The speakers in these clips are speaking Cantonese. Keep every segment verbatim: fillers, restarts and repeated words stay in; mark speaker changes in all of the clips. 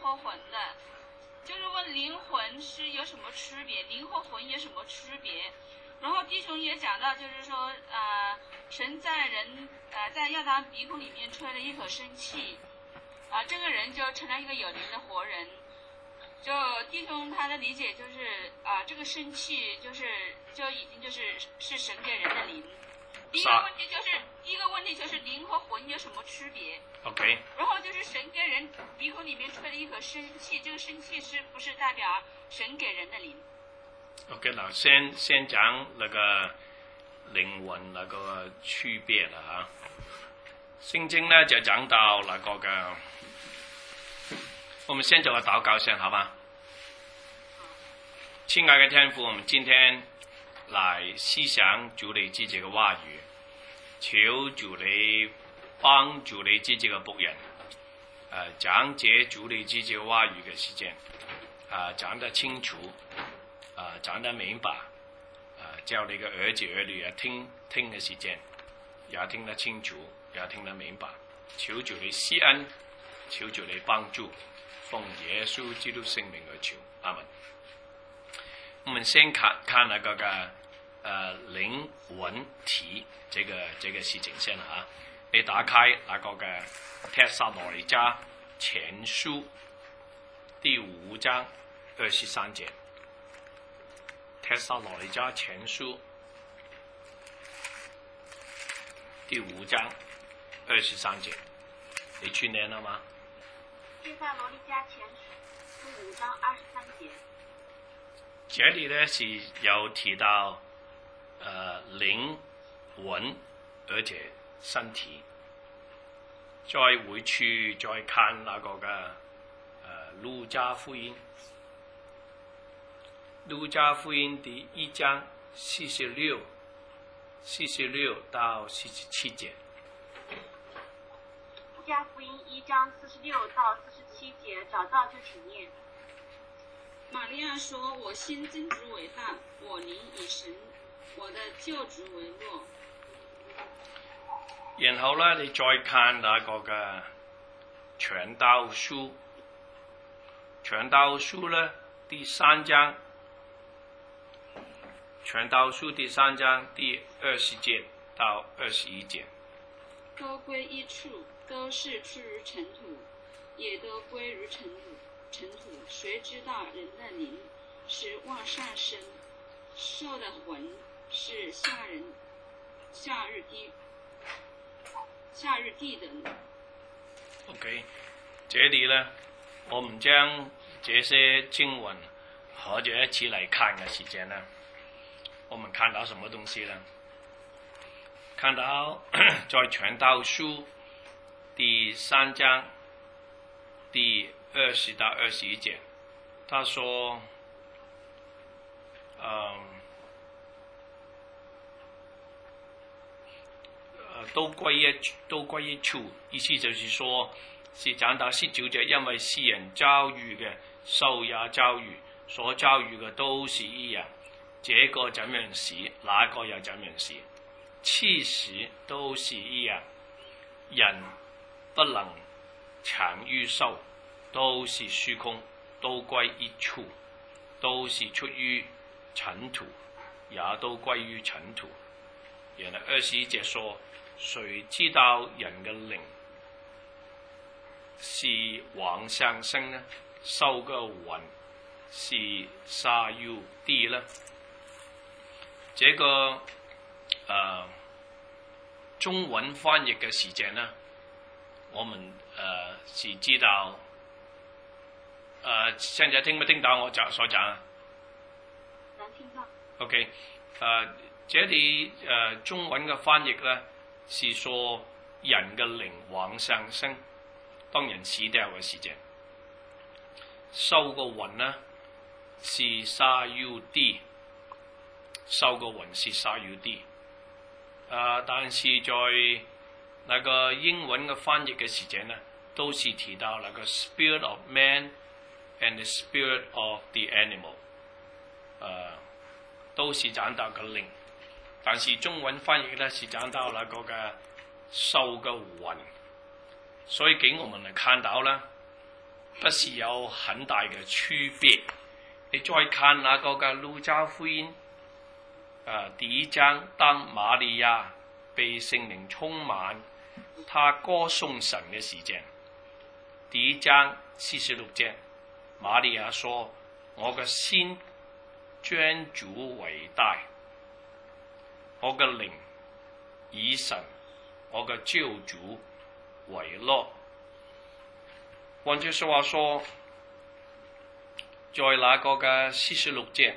Speaker 1: 和魂的，就是问灵魂是有什么区别，灵和魂有什么区别？然后弟兄也讲到，就是说，呃，神在人呃在亚当鼻孔里面吹了一口生气，啊、呃，这个人就成了一个有灵的活人。就弟兄他的理解就是啊、呃，这个生气就是就已经就是是神给人的灵。第一个问题就是，第一个问题就是灵和魂有什么区别
Speaker 2: ？OK。
Speaker 1: 然后就是神给人鼻孔里面吹了一口生气，这个生气是不是代表神给人的靈
Speaker 2: ？OK 嗱，先先講那個靈魂那個區別啦嚇。聖經呢就講到那個嘅，我們先做個禱告先，好嗎？親愛的天父，我們今天來思想主你自己嘅話語，求主你幫助你自己嘅僕人，誒、呃、講解主你自己嘅話語嘅時間，啊、呃、講得清楚，啊、呃、講得明白，啊、呃、叫你嘅兒子兒女也聽聽嘅時間，也聽得清楚，也聽得明白。求主你施恩，求主你幫助，奉耶穌基督聖名而求，阿門。我們先看看那個嘅呃靈魂體這個這個事情先嚇。你打開那個嘅帖撒羅尼迦前書第五章二十三節。帖撒羅尼迦前書第五章二十三節，你去念了嗎？
Speaker 1: 帖撒羅尼迦前書第五章二十三節。
Speaker 2: 這裏呢是有提到，呃靈魂，而且身體。再回去再看那個嘅，呃路加福音，路加福音第一章四十六，四十六到四十七節。
Speaker 1: 路加福音一章四十六到四十七節，找到就請念。瑪利亞說：“我心真主為大，我靈以神我的救主為樂。”
Speaker 2: 然後呢，你再看那個嘅傳道書，傳道書呢第三章，傳道書第三章第二十節到二十一節。
Speaker 1: 都歸一處，都是出於塵土，也都歸於塵土。塵土，誰知道人的靈是往上升，獸的魂是下人下日地下日地的。
Speaker 2: OK， 這裡呢，我們將這些經文合着一起來看嘅時間呢，我們看到什麼東西呢？看到在傳道書第三章第二十到二十一節，他說，嗯，呃，都歸一都歸一處，意思就是說，是講到十九節，因為世人遭遇嘅，獸也遭遇，所遭遇嘅都是一樣，這個怎樣死，那個又怎樣死，其實都是一樣，人不能長於獸。都是虛空，都歸一處，都是出於塵土，也都歸於塵土。然後二十一節說：誰知道人嘅靈是往上升呢？獸嘅魂是下於地呢？這個呃中文翻譯嘅時間呢，我們呃是知道。誒、呃，現在聽唔聽到我講所講啊？
Speaker 1: 能聽到。
Speaker 2: OK， 誒、呃，這裡誒、呃、中文嘅翻譯呢，是說人嘅靈往上升，當人死掉嘅時間，獸個魂呢是下於地，獸個魂是下於地。誒、呃，但是在那個英文嘅翻譯嘅時間呢，都是提到那個 spirit of man。And the spirit of the animal， 誒、呃，都是講到個靈，但是中文翻譯呢是講到那個嘅獸嘅魂，所以給我們嚟看到呢， 不是有很大嘅區別。你再看那個嘅路加福音，呃，第一章，當瑪利亞被聖靈充滿，他歌頌神嘅時間，第一章四十六節，瑪利亞說：我嘅心尊主為大，我嘅靈以神我嘅救主為樂。換句說話說，在那個嘅四十六節，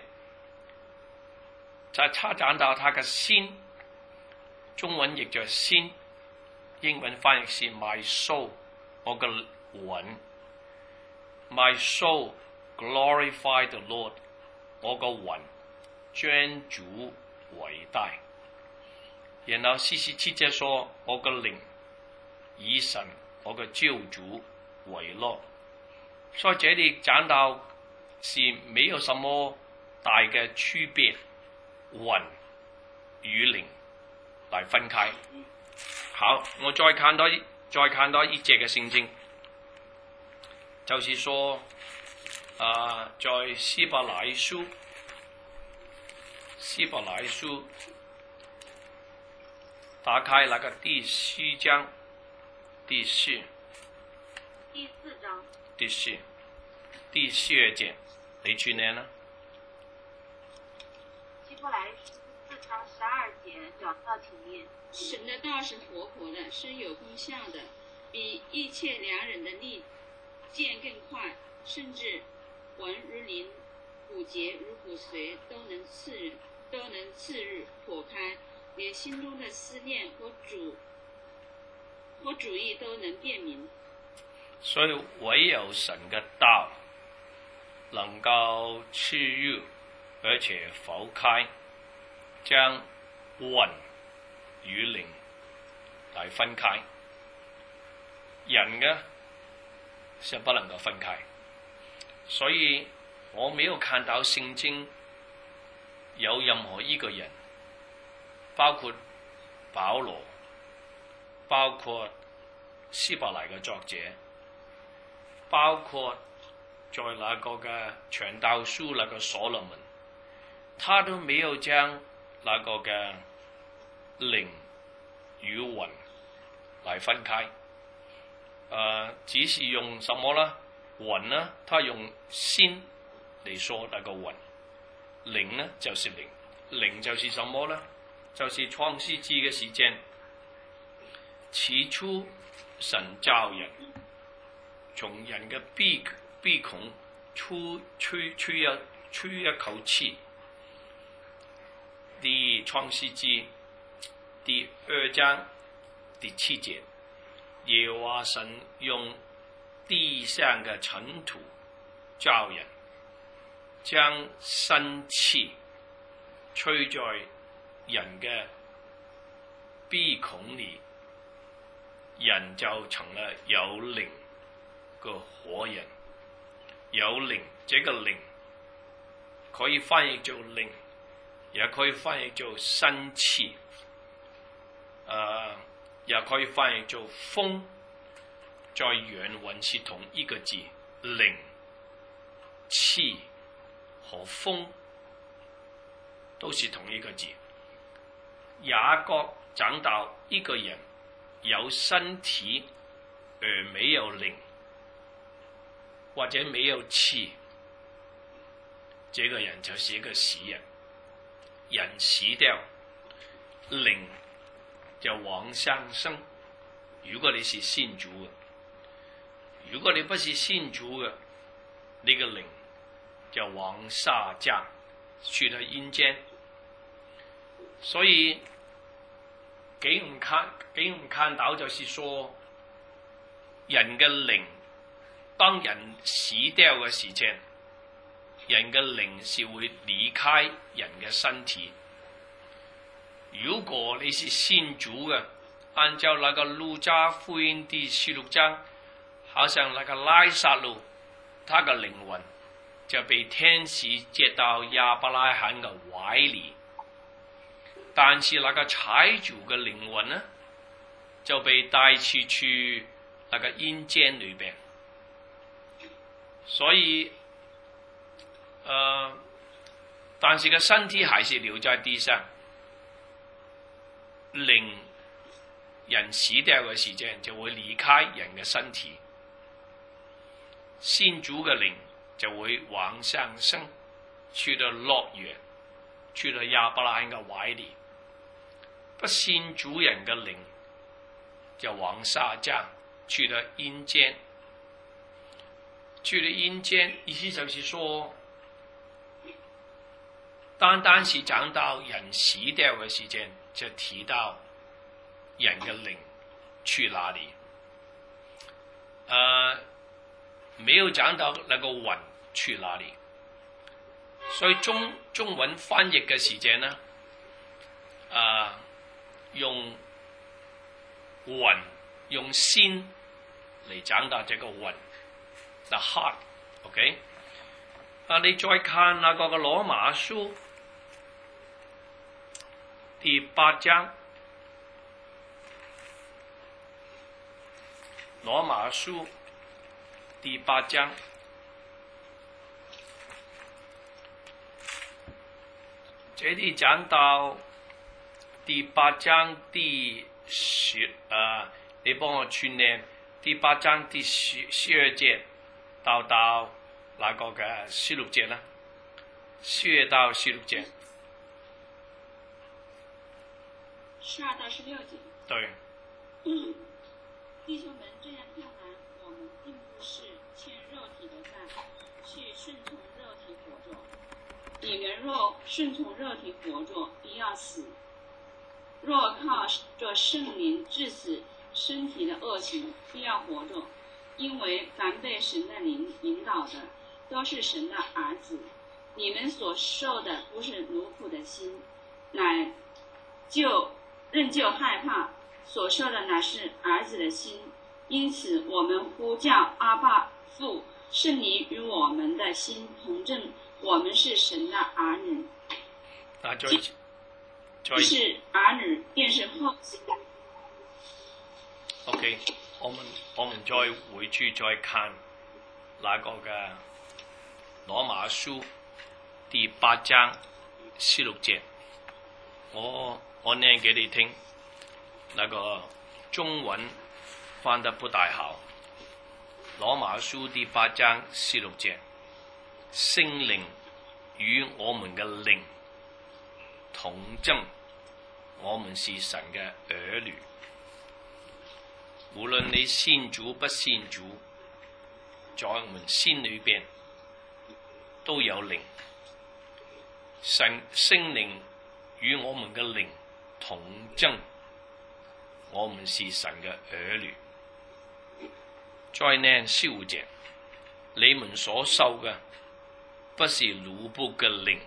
Speaker 2: 在他講到他嘅心，中文譯做心，英文翻譯是 my soul， 我嘅魂 ，my soul glorify the Lord， 我個魂尊主為大。然後四十七節說，我嘅靈以神我嘅救主為樂。所以這裡講到是沒有什麼大嘅區別，魂與靈來分開。好，我再看多再看多一節嘅聖經，就是說，啊，在希伯來書，希伯來書打開那個第四章，第四，
Speaker 1: 第四章，
Speaker 2: 第四，第四節，你去念啦。
Speaker 1: 希伯來書四章十二節講到前面，神的道是活潑的，是有功效的，比一切兩刃的利劍更快，甚至魂如靈，骨節如骨髓，都能刺人，都能刺入剖開，連心中的思念和主和主意都能辨明。
Speaker 2: 所以唯有神嘅道能夠刺入，而且剖開，將魂與靈來分開。人嘅是不能夠分開，所以我沒有看到聖經有任何一個人，包括保羅，包括希伯來嘅作者，包括在那個嘅傳道書那個所羅門，他都沒有將那個嘅靈與魂來分開。誒、呃，只是用什麼呢？魂呢？他用心嚟說那個魂，靈呢就是靈，靈就是什麼呢？就是創世記嘅時間，起初神造人，從人嘅鼻鼻孔出吹吹一吹一口氣。第創世記第二章第七節，耶和華神用地上嘅塵土造人，將生氣吹在人嘅鼻孔裏，人就成了有靈個活人。有靈，這個靈可以翻譯做靈，也可以翻譯做生氣，誒、呃，也可以翻譯做風。在原文是同一個字，靈、氣和風都是同一個字。雅各講到一個人有身體而沒有靈，或者沒有氣，這個人就是一個死人。人死掉，靈就往上升。如果你是信主嘅，如果你不是信主嘅，你個靈就往下降，去到陰間。所以給我們看，給我們看到就是說，人嘅靈，當人死掉嘅時間，人嘅靈是會離開人嘅身體。如果你是信主嘅，按照那個路加福音第十六章，好像那個拉撒路，他嘅靈魂就被天使接到亞伯拉罕嘅懷裏，但是那個財主嘅靈魂呢，就被帶去去那個陰間裏邊。 所以，呃，但是個身體還是留在地上，靈人死掉嘅時間就會離開人嘅身體，先祖嘅靈就會往上升，去到樂園，去到亞伯拉罕嘅懷裡。不信主人嘅靈就往下降，去到陰間。去到陰間，意思就是說，單單是講到人死掉嘅時間，就提到人嘅靈去哪裡。呃，沒有講到那個魂去哪裡。所以中中文翻譯嘅時間呢，啊、呃，用魂用心嚟講到這個魂 ，the heart，OK？、Okay? 啊，你再看那個嘅羅馬書第八章，羅馬書第八章。這裡講到第八章第十，呃，你幫我串念第八章第十十二節到到那個嘅十六節啦，十二到十六節。
Speaker 1: 十二到十六節。
Speaker 2: 對。
Speaker 1: 嗯，弟兄們，這樣看來，我們並不是欠肉體的債，去順從肉體活着。你們若順從肉體活着，必要死；若靠着聖靈治死身體的惡行，必要活着。因為凡被神的靈引導的，都是神的兒子。你們所受的不是奴僕的心，乃就仍舊害怕；所受的乃是兒子的心。因此，我們呼叫阿爸父，聖靈與我們的心同證。我們是神的兒女，
Speaker 2: 啊，再
Speaker 1: 再是兒女，便是後嗣。
Speaker 2: OK， 我們我們再回去再看那個嘅羅馬書第八章十六節，我我念給你聽，那個中文翻得不大好。羅馬書第八章十六節。聖靈與我們嘅靈同證，我們是神嘅兒女。無論你信主不信主，在我們心裏邊都有靈。神聖靈與我們嘅靈同證，我們是神嘅兒女。再念十五節，你們所受嘅不是奴僕嘅靈，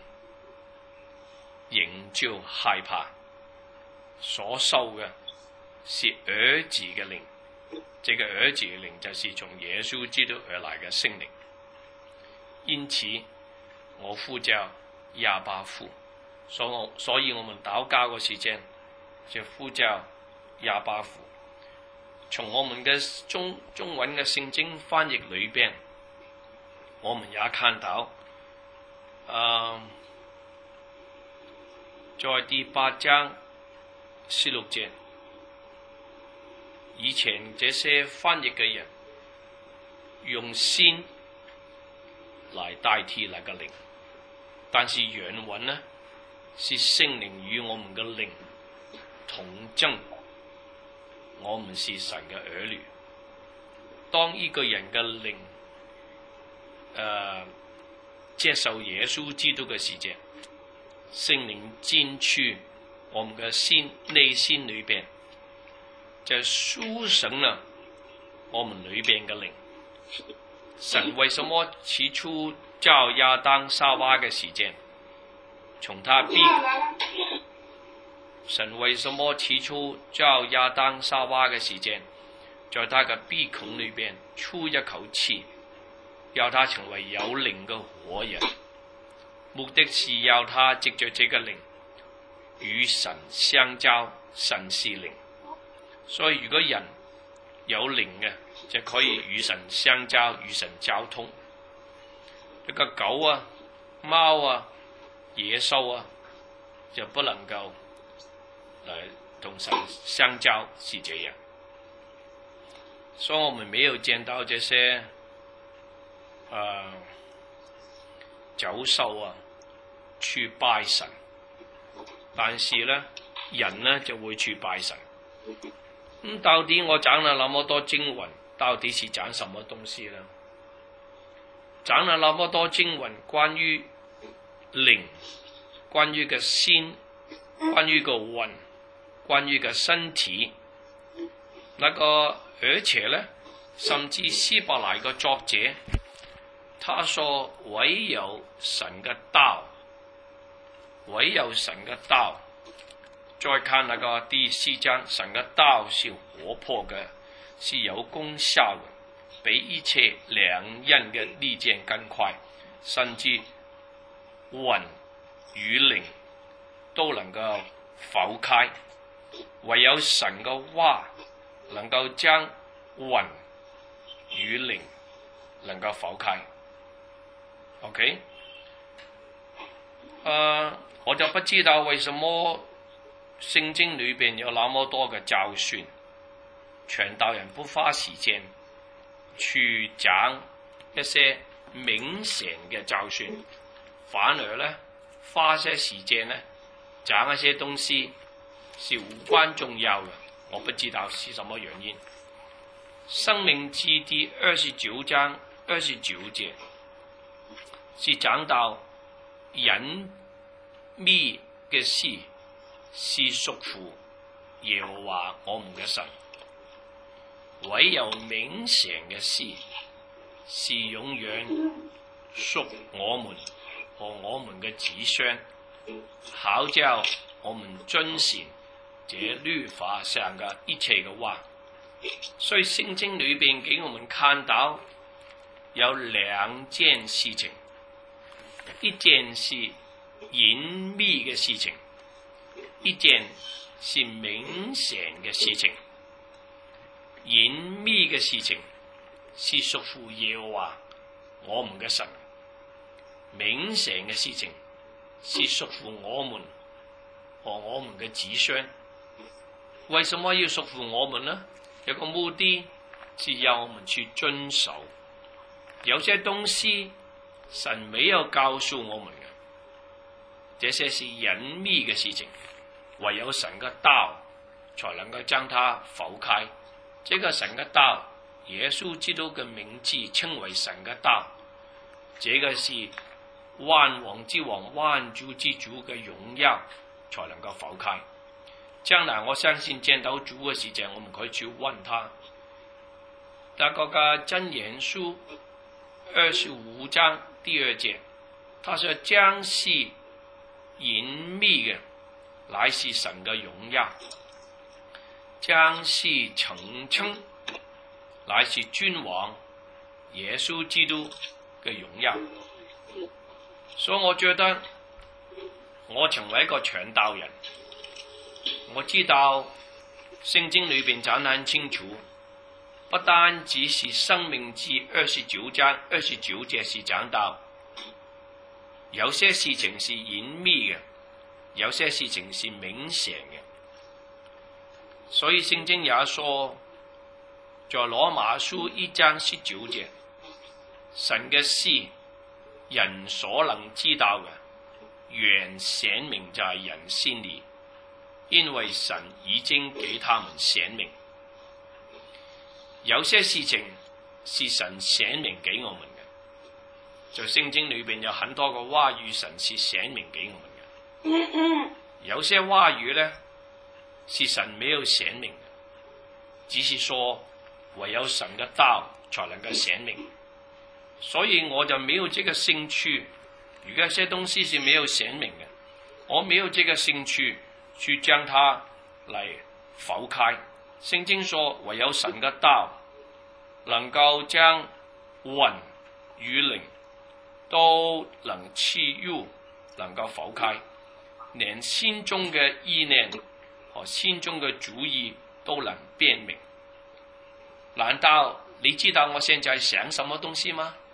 Speaker 2: 仍舊害怕；所受嘅是兒子嘅靈，這個兒子嘅靈就是從耶穌基督而來嘅聖靈。因此，我呼叫亞巴父，所以我所以我們禱告嘅時間就呼叫亞巴父。從我們嘅中中文嘅聖經翻譯裏邊，我們也看到。Uh, 在第八章十六節，以前這些翻譯嘅人用心來代替那個靈，但是原文呢是聖靈與我們嘅靈同證，我們是神嘅兒女。當一個人嘅靈，呃接受耶穌基督嘅時間，聖靈進去我們嘅心內心裏邊，就蘇醒了我們裏邊嘅靈。神為什麼起初叫亞當夏娃嘅時間，從他鼻，神為什麼起初叫亞當夏娃嘅時間，在他嘅鼻孔裏邊出一口氣，要他成為有靈嘅活人，目的是要他藉着這個靈與神相交。神是靈，所以如果人有靈嘅，就可以與神相交，與神交通。 一個狗啊、貓啊、野獸啊，就不能夠來同神相交，是這樣。所以我們沒有見到這些呃走獸啊去拜神，但是呢，人呢就會去拜神。咁、嗯、到底我講了那麼多經文，到底是講什麼東西呢？講了那麼多經文，關於靈，關於個心，關於個魂，關於個身體，那個而且呢，甚至希伯來個作者，他說唯有神嘅道，唯有神嘅道。再看那個第四章，神嘅道是活潑嘅，是有功效嘅，比一切兩刃嘅利劍更快，甚至魂與靈都能夠剖開。唯有神嘅話能夠將魂與靈能夠剖開。OK， 誒、uh, 我就不知道為什麼聖經裏邊有那麼多嘅教訓，傳道人不花時間去講一些明顯嘅教訓，反而呢花些時間呢講一些東西是無關重要嘅，我不知道是什麼原因。申命記第二十九章二十九節是講到隱秘嘅事是屬乎耶和華我們嘅神，唯有明顯嘅事是永遠屬我們和我們嘅子孫，好叫我們遵循這律法上嘅一切嘅話。所以聖經裏邊給我們看到有兩件事情，一件是隱秘嘅事情，一件是明顯嘅事情。隱秘嘅事情是屬乎耶和華我們嘅神，明顯嘅事情是屬乎我們和我們嘅子孫。為什麼要屬乎我們呢？有個目的是要我們去遵守。有些東西神沒有告訴我們嘅，這些是隱秘嘅事情，唯有神嘅道才能夠將它剖開。這個神嘅道，耶穌基督嘅名字稱為神嘅道，這個是萬王之王、萬主之主嘅榮耀才能夠剖開。將來我相信見到主嘅時候，我們可以去問他。那個嘅箴言書二十五章第二節，他說將是隱秘嘅，乃是神嘅榮耀；將是澄清，乃是君王耶穌基督嘅榮耀。所以我覺得我成為一個傳道人，我知道聖經裏邊講得很清楚，不單只是申命記二十九章二十九節是講到有些事情是隱秘嘅，有些事情是明顯嘅。所以聖經也說，在羅馬書一章十九節，神嘅事人所能知道嘅，原顯明在人心裏，因為神已經給他們顯明。有些事情是神顯明給我們嘅，在聖經裏邊有很多個話語，神是顯明給我們嘅。有些話語呢，是神沒有顯明嘅，只是說唯有神嘅道才能夠顯明。所以我就沒有這個興趣，如果一些東西是沒有顯明嘅，我沒有這個興趣去將它嚟剖開。聖經說唯有神嘅道能夠將魂與靈都能刺入，能夠剖開，連心中嘅意念和心中嘅主意都能辨明。難道你知道我現在想什麼東西嗎？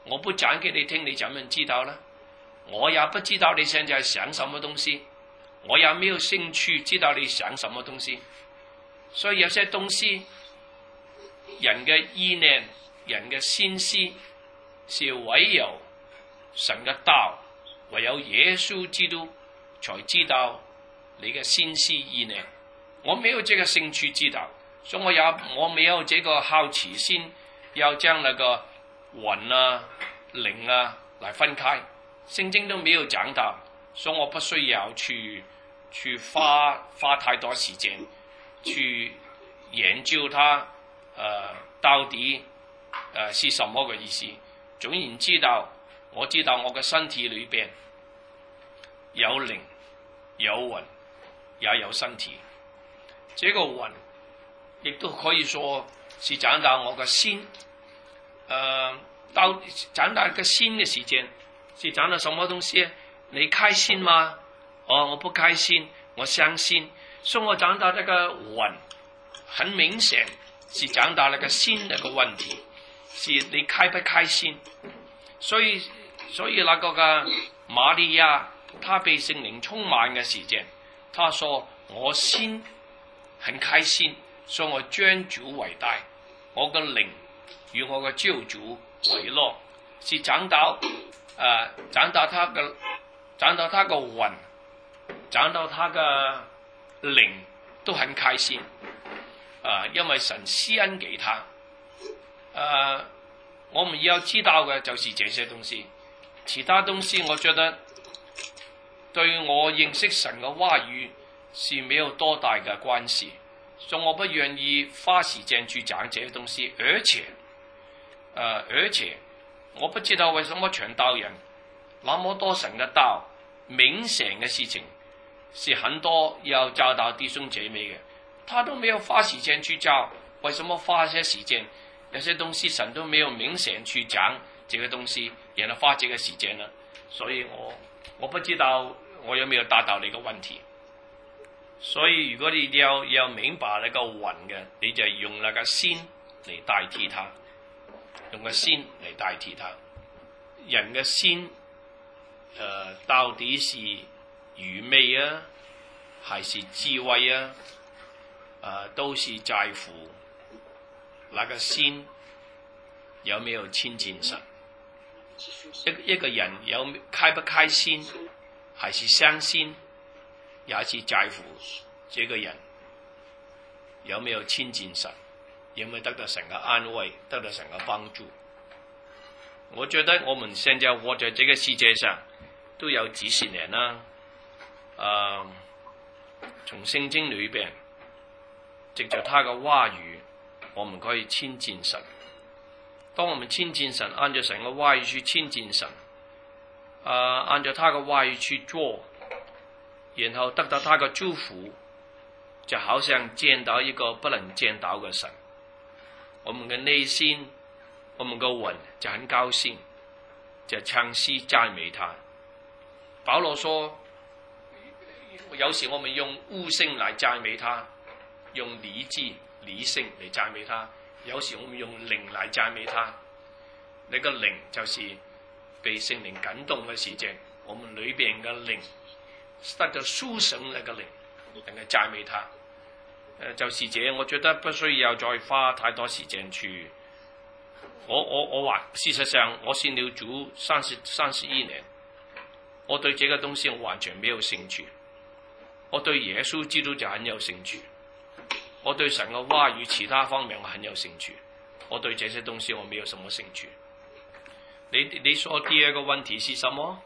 Speaker 2: 我不講給你聽，你怎麼知道呢？我也不知道你現在想什麼東西，我也沒有興趣知道你想什麼東西。所以有些東西，人嘅意念、人嘅心思，是唯有神嘅道，唯有耶穌基督才知道你嘅心思意念。我沒有這個興趣知道，所以我也我沒有這個好奇心，要將那個魂啊、靈啊來分開。聖經都沒有講到，所以我不需要去去花花太多時間去研究它，呃，到底呃是什麼個意思。總然知道，我知道我嘅身體裏邊有靈、有魂，也有身體。這個魂亦都可以說是講到我嘅心，呃，到講到個心嘅時間。是講到什麼東西？你開心嗎？哦，我不開心，我傷心。所以我講到那個魂，很明顯是講到那個心那個問題，是你開不開心。所以，所以那個嘅瑪利亞，她被聖靈充滿嘅時間，她說我心很開心，所以我將主為大，我個靈與我個救主為樂，是講到。誒、呃，講到他嘅，講到他個魂，講到他嘅靈都很開心。誒、呃，因為神施恩給他。誒、呃，我們要知道嘅就是這些東西，其他東西我覺得對我認識神嘅話語是沒有多大嘅關係，所以我不願意花時間去講這些東西，而且，誒、呃，而且。我不知道為什麼傳道人那麼多神嘅道，明顯嘅事情是很多要教導弟兄姐妹嘅，他都沒有花時間去教，為什麼花些時間？有些東西神都沒有明顯去講這個東西，然後花這個時間呢？所以我我不知道我有沒有答到你個問題。所以如果你要要明白那個魂嘅，你就用那個心嚟代替它。用個心嚟代替它，人嘅心，誒、呃，到底是愚昧啊，還是智慧啊？誒、呃，都是在乎那個心有沒有親近神。一一個人有開不開心，還是傷心，也是在乎這個人有沒有親近神。有沒有得到神嘅安慰，得到神嘅幫助？我覺得我們現在活在這個世界上都有幾十年啦。誒、呃，從聖經裏邊，藉着他嘅話語，我們可以親近神。當我們親近神，按照神嘅話語去親近神，誒、呃，按照他嘅話語去做，然後得到他嘅祝福，就好像見到一個不能見到嘅神。我們嘅內心，我們嘅魂就很高興，就唱詩讚美他。保羅說，有時我們用悟性來讚美他，用理智理性嚟讚美他；有時我們用靈來讚美他。那個靈就是被聖靈感動嘅時間，我們裏邊嘅靈得到蘇醒，那個靈能夠讚美他。誒，就是這，我覺得不需要再花太多時間去。我我我話，事實上我信了主三十三十一年，我對這個東西我完全沒有興趣。我對耶穌基督就很有興趣，我對神嘅話語其他方面我很有興趣。我對這些東西我沒有什麼興趣。你你說第二個問題是什麼？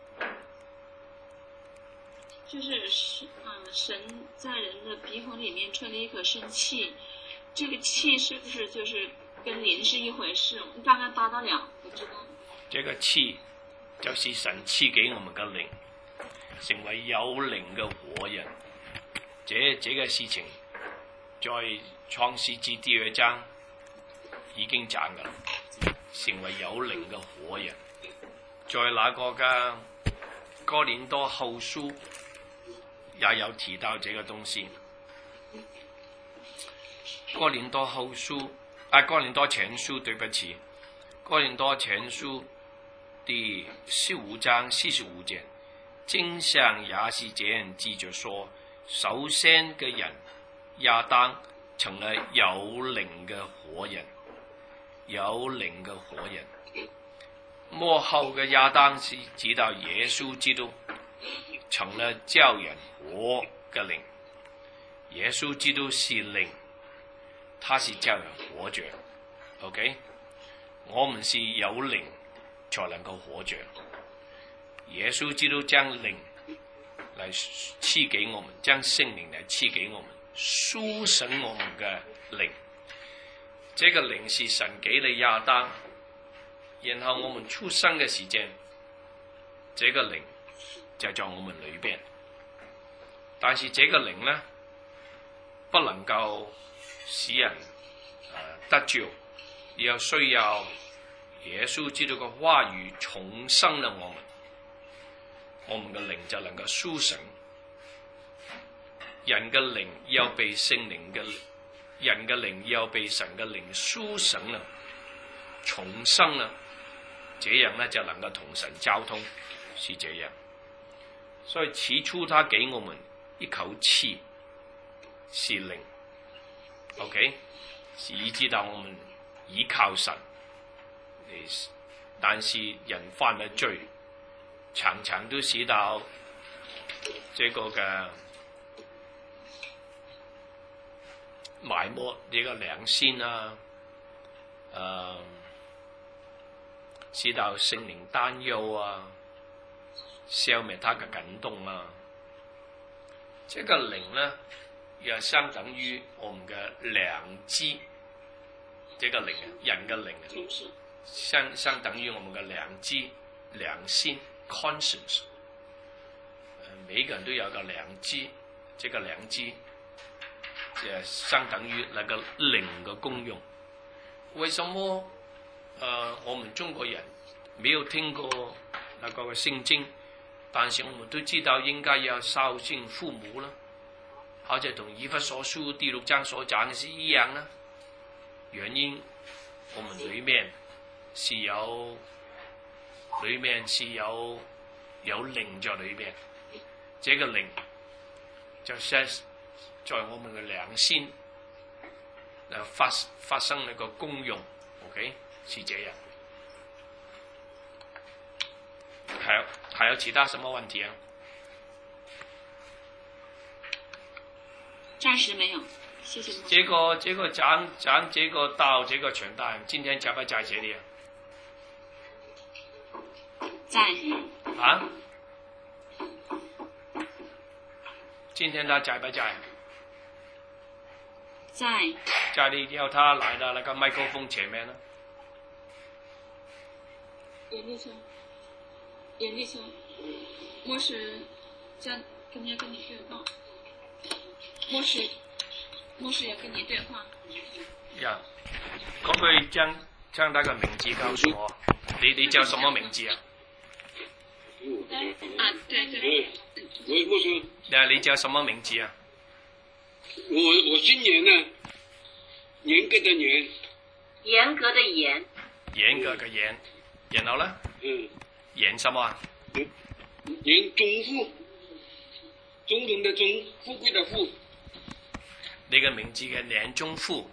Speaker 1: 就是神，嗯，神在人的鼻孔裡面吹了一顆生氣，這個氣是不是就是跟靈是一回事？我大概答得了，不知道。
Speaker 2: 這個氣就是神賜給我們嘅靈，成為有靈嘅活人。這這個事情在創世記第二章已經講㗎啦，成為有靈嘅活人。在那個嘅哥林多後書也有提到這個東西。哥林多後書啊，哥林多前書，對不起，哥林多前書第十五章四十五節，經上也是這樣記着說，首先嘅人亞當成了有靈嘅活人，有靈嘅活人。末後嘅亞當是直到耶穌基督成了叫人活嘅靈。耶穌基督是靈，他是叫人活着。OK， 我們是有靈才能夠活着。耶穌基督將靈嚟賜給我們，將聖靈嚟賜給我們，蘇醒我們嘅靈。這個靈是神給了亞當，然後我們出生嘅時間，這個靈就在我們裏邊。但是這個靈呢，不能夠使人、呃、得救，要需要耶穌基督嘅話語重生了我們，我們嘅靈就能夠蘇醒。人嘅靈要被聖靈嘅人嘅靈要被神嘅靈蘇醒了，重生了，這樣呢就能夠同神交通，是這樣。所以起初他給我們一口氣是靈 ，OK， 是以知道我們依靠神，但是人犯了罪，常常都使到這個嘅埋沒呢個良心啊，誒、呃，使到聖靈擔憂啊，消滅他嘅感動啊。這個靈呢，也相等於我們嘅良知，這個靈啊，人嘅靈啊，相相等於我們嘅良知、良心 conscience。每個人都有個良知，這個良知也相等於那個靈嘅功用。為什麼？呃，我們中國人沒有聽過那個聖經，但是我們都知道應該要孝敬父母啦，好似同以弗所書第六章所講嘅是一樣啦。原因我們裏面是有，裏面是有有靈在裏面，這個靈就是在我們嘅良心嚟發發生那個功用 ，OK， 是這樣。還有還有其他什麼問題啊？
Speaker 1: 暫時沒有，謝謝。
Speaker 2: 這個這個講講這個道這個傳道，今天在不在這裡啊？
Speaker 1: 在。
Speaker 2: 啊？今天他在不在？
Speaker 1: 在。
Speaker 2: 在，你要他來到那個麥克風前面呢？
Speaker 1: 嚴立秋，嚴立秋，牧師將今天跟你對話。牧師，牧師要跟你對話。
Speaker 2: 呀，可唔可以將將那個名字告訴我？你你叫什麼名字啊？
Speaker 1: 啊，對對。
Speaker 3: 喂，牧師。
Speaker 2: 啊，你叫什麼名字啊？
Speaker 3: 我我姓嚴呢，嚴格的嚴。
Speaker 1: 嚴格的嚴。
Speaker 2: 嚴格嘅嚴，然後呢？
Speaker 3: 嗯。
Speaker 2: 嚴什麼啊？
Speaker 3: 嚴嚴中富，總統的總，富貴的富。
Speaker 2: 你嘅名字嘅嚴中富，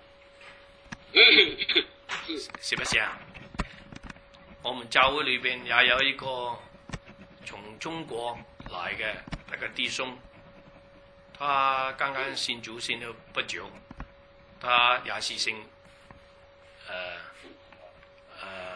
Speaker 2: 是不是啊？我們教會裏邊也有一個從中國來嘅那個弟兄，他剛剛信主信了不久，他也是姓，呃呃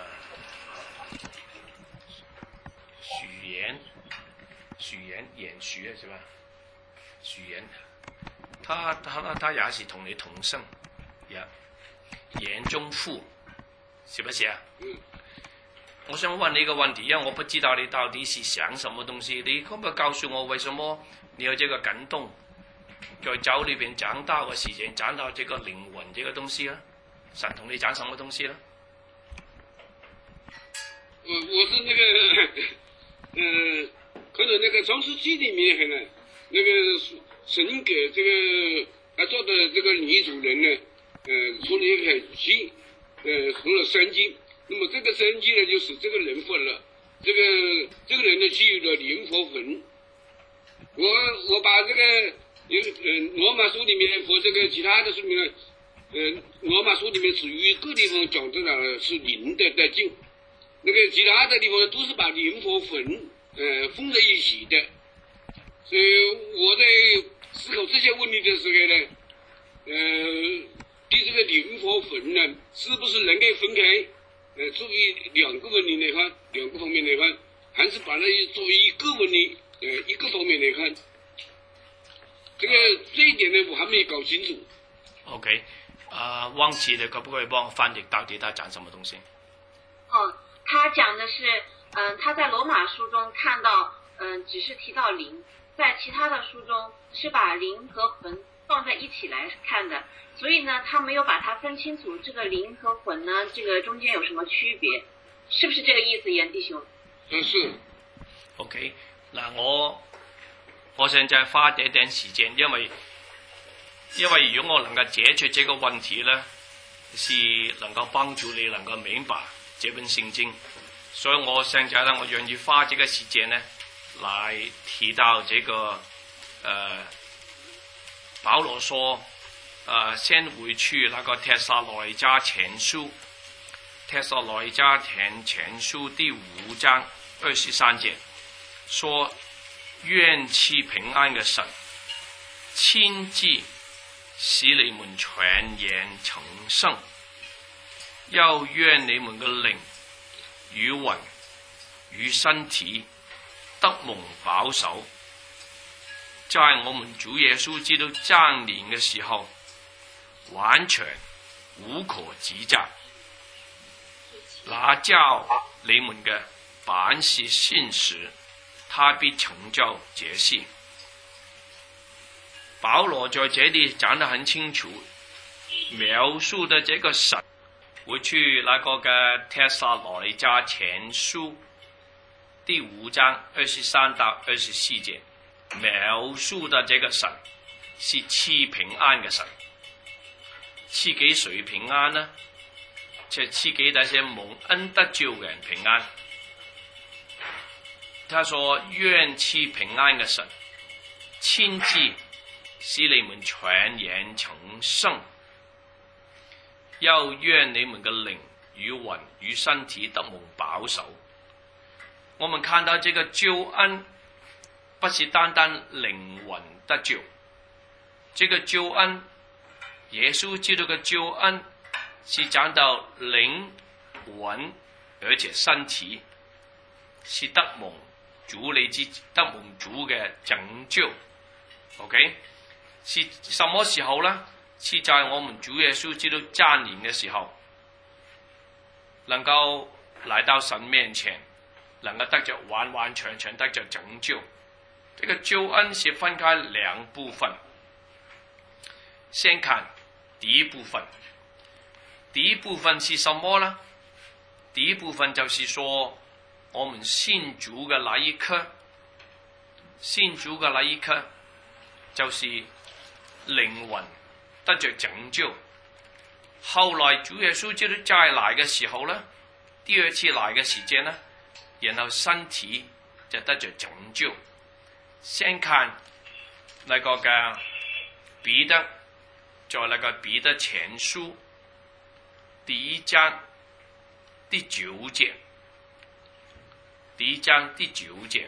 Speaker 2: 許嚴，許嚴嚴許啊，是吧？許嚴。他他他也是同你同生，呀，嚴中富，是不是啊？
Speaker 3: 嗯。
Speaker 2: 我想問你一個問題，因為我不知道你到底是想什麼東西，你可唔可以告訴我為什麼你有這個感動，在教裏邊講到嘅時間，講到這個靈魂這個東西呢？神同你講什麼東西呢？
Speaker 3: 我我是那個，呃，可能那個創世紀裡面呢，那個。神給這個他做的這個女主人呢，呃，出了一口氣，呃，成了生機。那麼這個生機呢，就使這個人活了这个这个人呢具有了灵和魂。我我把这个有呃罗马书里面和这个其他的书里面，呃罗马书里面只有一个地方讲这个是灵的的经，那个其他的地方都是把灵和魂呃混在一起的。所以我在思考这些问题的时候呢，呃，对这个灵和魂呢，是不是能够分开？呃，作为两个问题来看，两个方面来看，还是把它作为一个问题，呃，一个方面来看，这个这一点呢，我还没搞清楚。
Speaker 2: OK， 啊、呃，汪琪，你可不可以帮我翻译到底他讲什么东西？
Speaker 4: 哦，他讲的是，嗯、呃，他在罗马书中看到，嗯、呃，只是提到灵，在其他的书中是把灵和魂放在一起来看的。所以呢，他没有把它分清楚，这个灵和魂呢，这个中间有什么区别？是不是这个意思，严弟兄？
Speaker 3: 嗯，是。
Speaker 2: OK， 嗱，我我現在花一點時間，因為因為如果我能夠解決這個問題呢，是能夠幫助你能夠明白這本聖經，所以我現在呢，我願意花這個時間呢，來提到這個呃保羅說。呃，先回去那個帖撒羅尼迦前書，帖撒羅尼迦前前書第五章二十三節，說願賜平安嘅神親自使你們全然成聖，又願你們嘅靈與魂與身體得蒙保守，在我們主耶穌基督降臨嘅時候。完全無可指責，那叫你們嘅凡事信實，他必成就這事。保羅在這裏講得很清楚，描述的這個神，回去那個嘅帖撒羅尼迦前書第五章二十三到二十四節，描述的這個神是賜平安嘅神。賜給誰平安呢？就賜給那些蒙恩得救嘅人平安。他說：願賜平安嘅神親自使你們全然成聖，又願你們嘅靈與魂與身體得蒙保守。我們看到這個救恩，不是單單靈魂得救，這個救恩。耶穌基督嘅救恩是講到靈魂，而且身體是得蒙主你之得蒙主嘅拯救。OK， 是什麼時候呢？是在我們主耶穌基督降臨嘅時候，能夠來到神面前，能夠得着完完全全得着拯救。這個救恩是分開兩部分，先看。第一部分，第一部分是什麼呢？第一部分就是說，我們信主嘅那一刻，信主嘅那一刻，就是靈魂得着拯救。後來主耶穌基督再來嘅時候呢，第二次來嘅時間呢，然後身體就得着拯救。先看那個嘅彼得。在那個彼得前書第一章第九節，第一章第九節，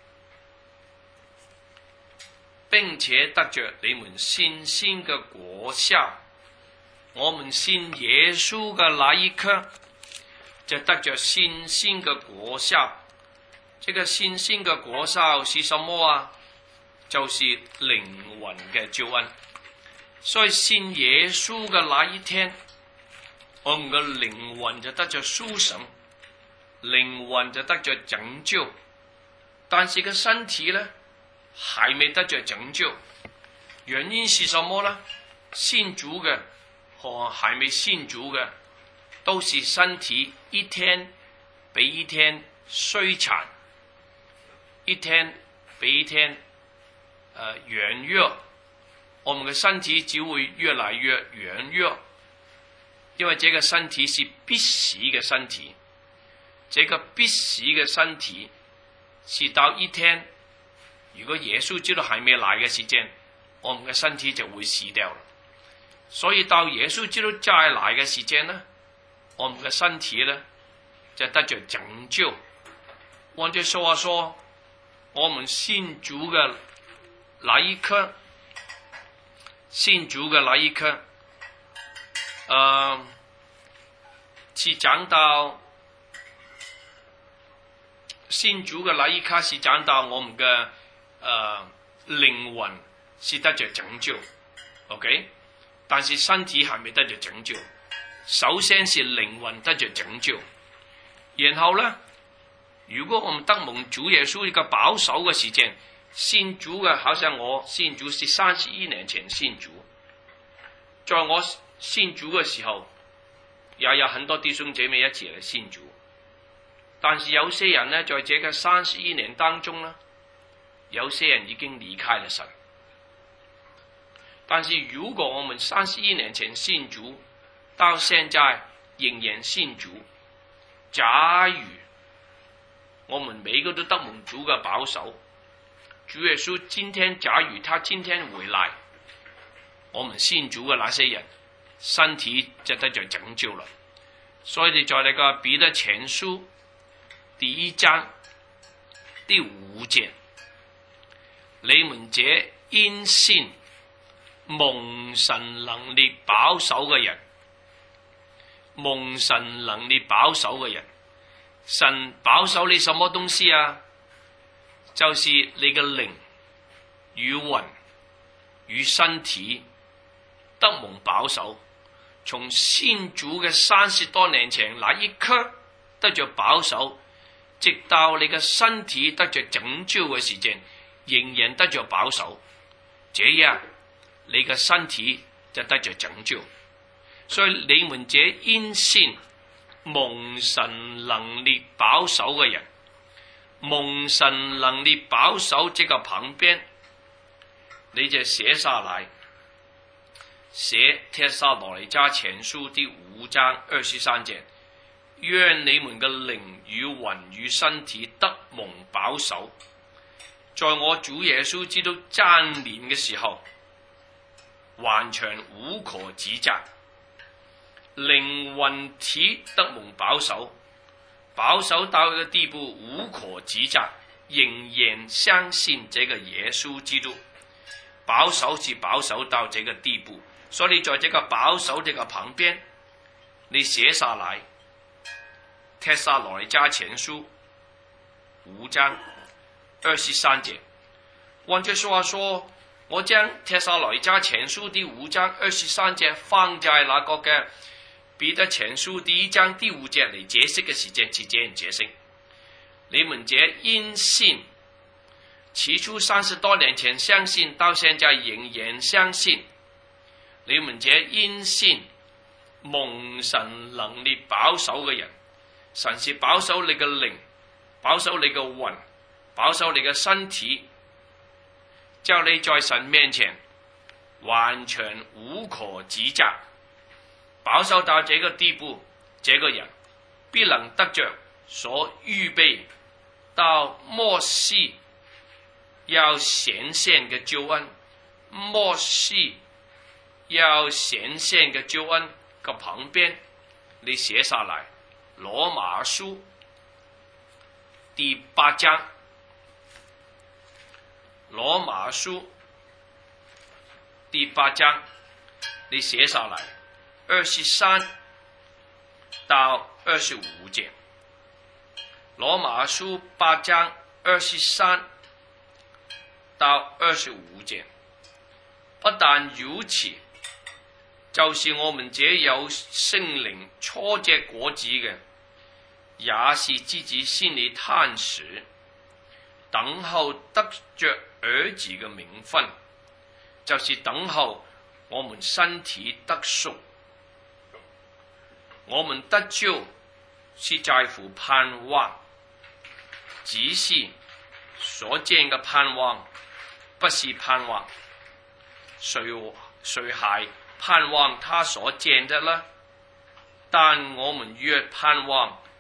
Speaker 2: 並且得着你們信心嘅果效。我們信耶穌嘅那一刻，就得着信心嘅果效。這個信心嘅果效是什麼啊？就是靈魂嘅救恩。所以信耶穌嘅那一天，我們嘅靈魂就得着甦醒，靈魂就得着拯救。但是個身體呢，還未得着拯救。原因是什麼呢？信主嘅和還未信主嘅，都是身體一天比一天衰殘，一天比一天呃軟弱。我們嘅身體只會越來越軟弱，因為這個身體是必死嘅身體。 這個必死嘅身體是到一天，如果耶穌知道還沒來嘅時間，我們嘅身體就會死掉了。所以到耶穌知道再來嘅時間呢，我們嘅身體呢就得着拯救。換句說話說，我們信主嘅那一刻，信主嘅那一刻，呃，是講到信主嘅那一刻是講到我們嘅呃靈魂是得着拯救 ，OK， 但是身體還未得着拯救。首先是靈魂得着拯救，然後呢，如果我們得蒙主耶穌一個保守嘅時間，信主嘅，好像我信主是三十一年前信主，在我信主嘅時候，也有很多弟兄姐妹一起嚟信主，但是有些人呢，在這個三十一年當中呢，有些人已經離開了神。但是如果我們三十一年前信主，到現在仍然信主，假如我們每個都得蒙主嘅保守，主耶穌今天假如他今天回來，我們信主嘅那些人身體就得着拯救了。所以你在那個彼得前書第一章第五節，你們這因信蒙神能力保守嘅人，蒙神能力保守嘅人，神保守你什麼東西啊？就是你嘅靈與魂與身體得蒙保守。從先主嘅三十多年前那一刻得着保守，直到你嘅身體得着拯救嘅時間，仍然得着保守，這樣你嘅身體就得着拯救。所以你們這因信蒙神能力保守嘅人，蒙神能力保守這個旁邊，你就寫下來，寫帖撒羅尼迦前書第五章二十三節，願你們嘅靈與魂與身體得蒙保守，在我主耶穌基督爭年嘅時候，完全無可指責。靈魂體得蒙保守，保守到一個地步無可指責，仍然相信這個耶穌基督，保守是保守到這個地步。所以在這個保守這個旁邊，你寫下來帖撒羅尼迦前書五章二十三節。換句話說，我將帖撒羅尼迦前書第五章二十三節放在那個嘅彼得前書第一章第五節嚟解釋嘅時間，是這樣解釋：你們這因信，起初三十多年前相信，到現在仍然相信。你們這因信蒙神能力保守嘅人，神是保守你嘅靈，保守你嘅魂，保守你嘅身體，叫你在神面前完全無可指責。保守到這個地步，這個人必能得着所預備到末世要顯現嘅救恩。末世要顯現嘅救恩嘅旁邊，你寫下來羅馬書第八章，羅馬書第八章，你寫下來二十三到二十五節。羅馬書八章二十三到二十五節。不但如此，就是我們這有聖靈初結果子嘅，也是自己心裏嘆息，等候得着兒子嘅名分，就是等候我們身體得贖。我們得救是在乎盼望，只是所見嘅盼望，不是盼望。誰誰還盼望他所見的呢？但我們若盼望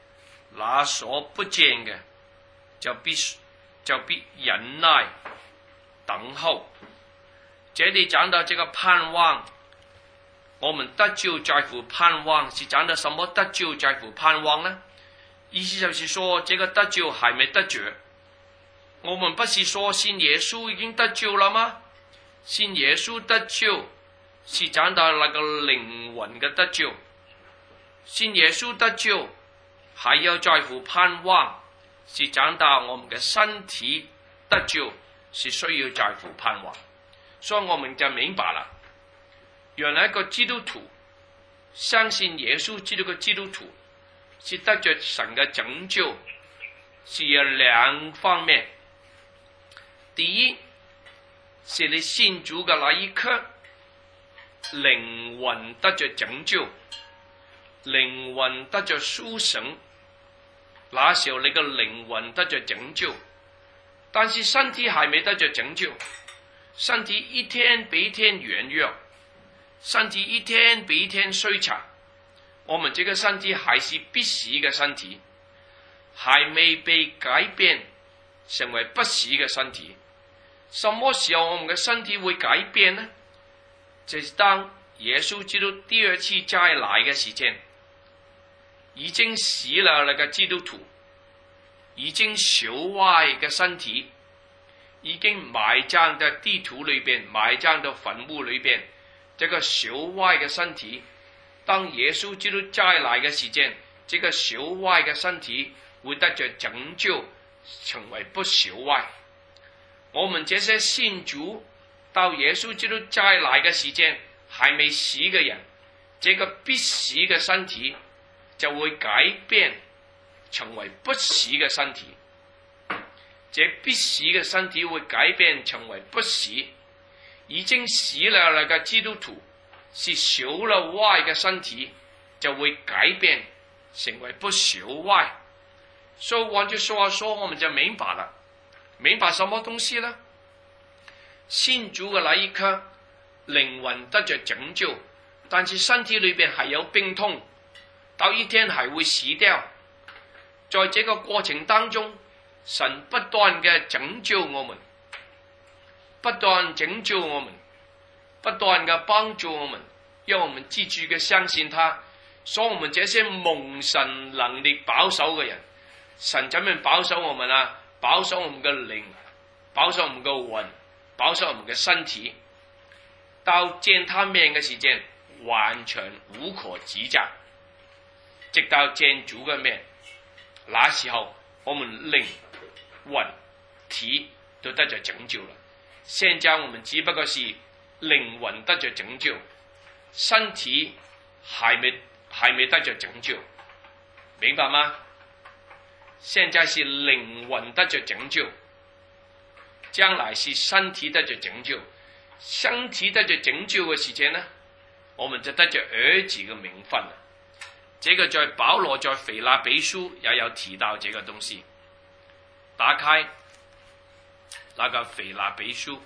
Speaker 2: 那所不見嘅就必就必忍耐等候。這裡講到這個盼望，我們得救在乎盼望，是講到什麼得救在乎盼望呢？意思就是說，這個得救還沒得救。我們不是說信耶穌已經得救了嗎？信耶穌得救是講到那個靈魂嘅得救，信耶穌得救還要在乎盼望，是講到我們嘅身體得救是需要在乎盼望。所以我們就明白了，原來一個基督徒相信耶穌基督嘅基督徒是得着神嘅拯救，是有兩方面。第一，是你信主嘅那一刻，靈魂得着拯救，靈魂得着甦醒，那時候你嘅靈魂得着拯救，但是身體還沒得着拯救。身體一天比一天軟弱，身體一天比一天衰殘，我們這個身體還是必死嘅身體，還未被改變成為不死嘅身體。什麼時候我們嘅身體會改變呢？就是當耶穌基督第二次再來嘅時間，已經死了那個基督徒，已經朽壞嘅身體，已經埋葬在地土裏邊，埋葬到墳墓裏邊，這個朽壞嘅身體，當耶穌基督再來嘅時間，這個朽壞嘅身體會得着拯救，成為不朽壞。我們這些信主到耶穌基督再來嘅時間，還未死嘅人，這個必死嘅身體就會改變，成為不死嘅身體。這必死嘅身體會改變成為不死，已經死了那個基督徒是朽了壞嘅身體，就會改變成為不朽壞。所以換句說話說，我們就明白了，明白什麼東西呢？信主嘅那一刻，靈魂得着拯救，但是身體裏邊還有病痛，到一天還會死掉。在這個過程當中，神不斷嘅拯救我們，不斷拯救我們，不斷嘅幫助我們，讓我們繼續嘅相信他。所以我們這些蒙神能力保守嘅人，神怎樣保守我們啊？保守我們嘅靈，保守我們嘅魂，保守我們嘅身體，到見他面嘅時間完全無可指責，直到見主嘅面，那時候我們靈魂體都得着拯救了。現在我們只不過是靈魂得着拯救，身體還沒還沒得着拯救，明白嗎？現在是靈魂得着拯救，將來是身體得着拯救。身體得着拯救嘅時間呢，我們就得着兒子嘅名分了。這個在保羅在腓立比書也有提到這個東西。打開那個腓立比書，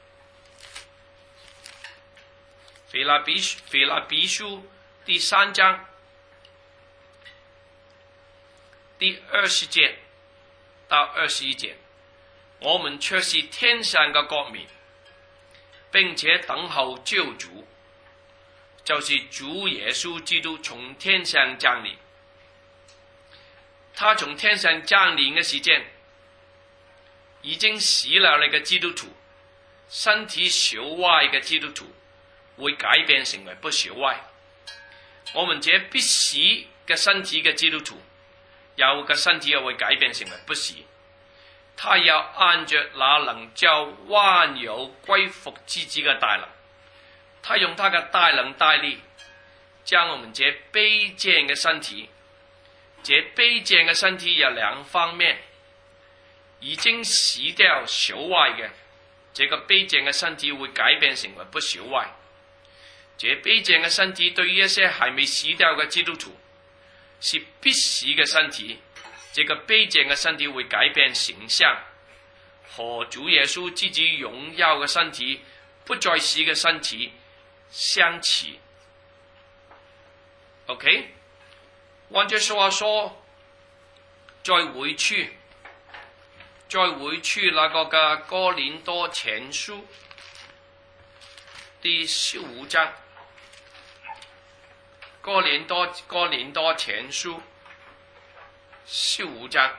Speaker 2: 腓立比腓立比書第三章第二十節到二十一節，我們卻是天上嘅國民，並且等候救主，就是主耶穌基督從天上降臨。他從天上降臨嘅時間，已經死了那個基督徒，身體朽壞嘅基督徒會改變成為不朽壞。我們這必死嘅身體嘅基督徒，有個身體又會改變成為不死。他要按着那能叫萬有歸服之子嘅大能，他用他嘅大能大力，將我們這卑賤嘅身體，這卑賤嘅身體有兩方面。已經死掉朽壞嘅，這個卑賤嘅身體會改變成為不朽壞。這卑賤嘅身體對於一些還未死掉嘅基督徒是必死嘅身體，這個卑賤嘅身體會改變形象，和主耶穌自己榮耀嘅身體不再死嘅身體相似。OK，換句說話說， 再回去，再回去那個嘅哥林多前書第十五章，哥林多哥林多前書十五章，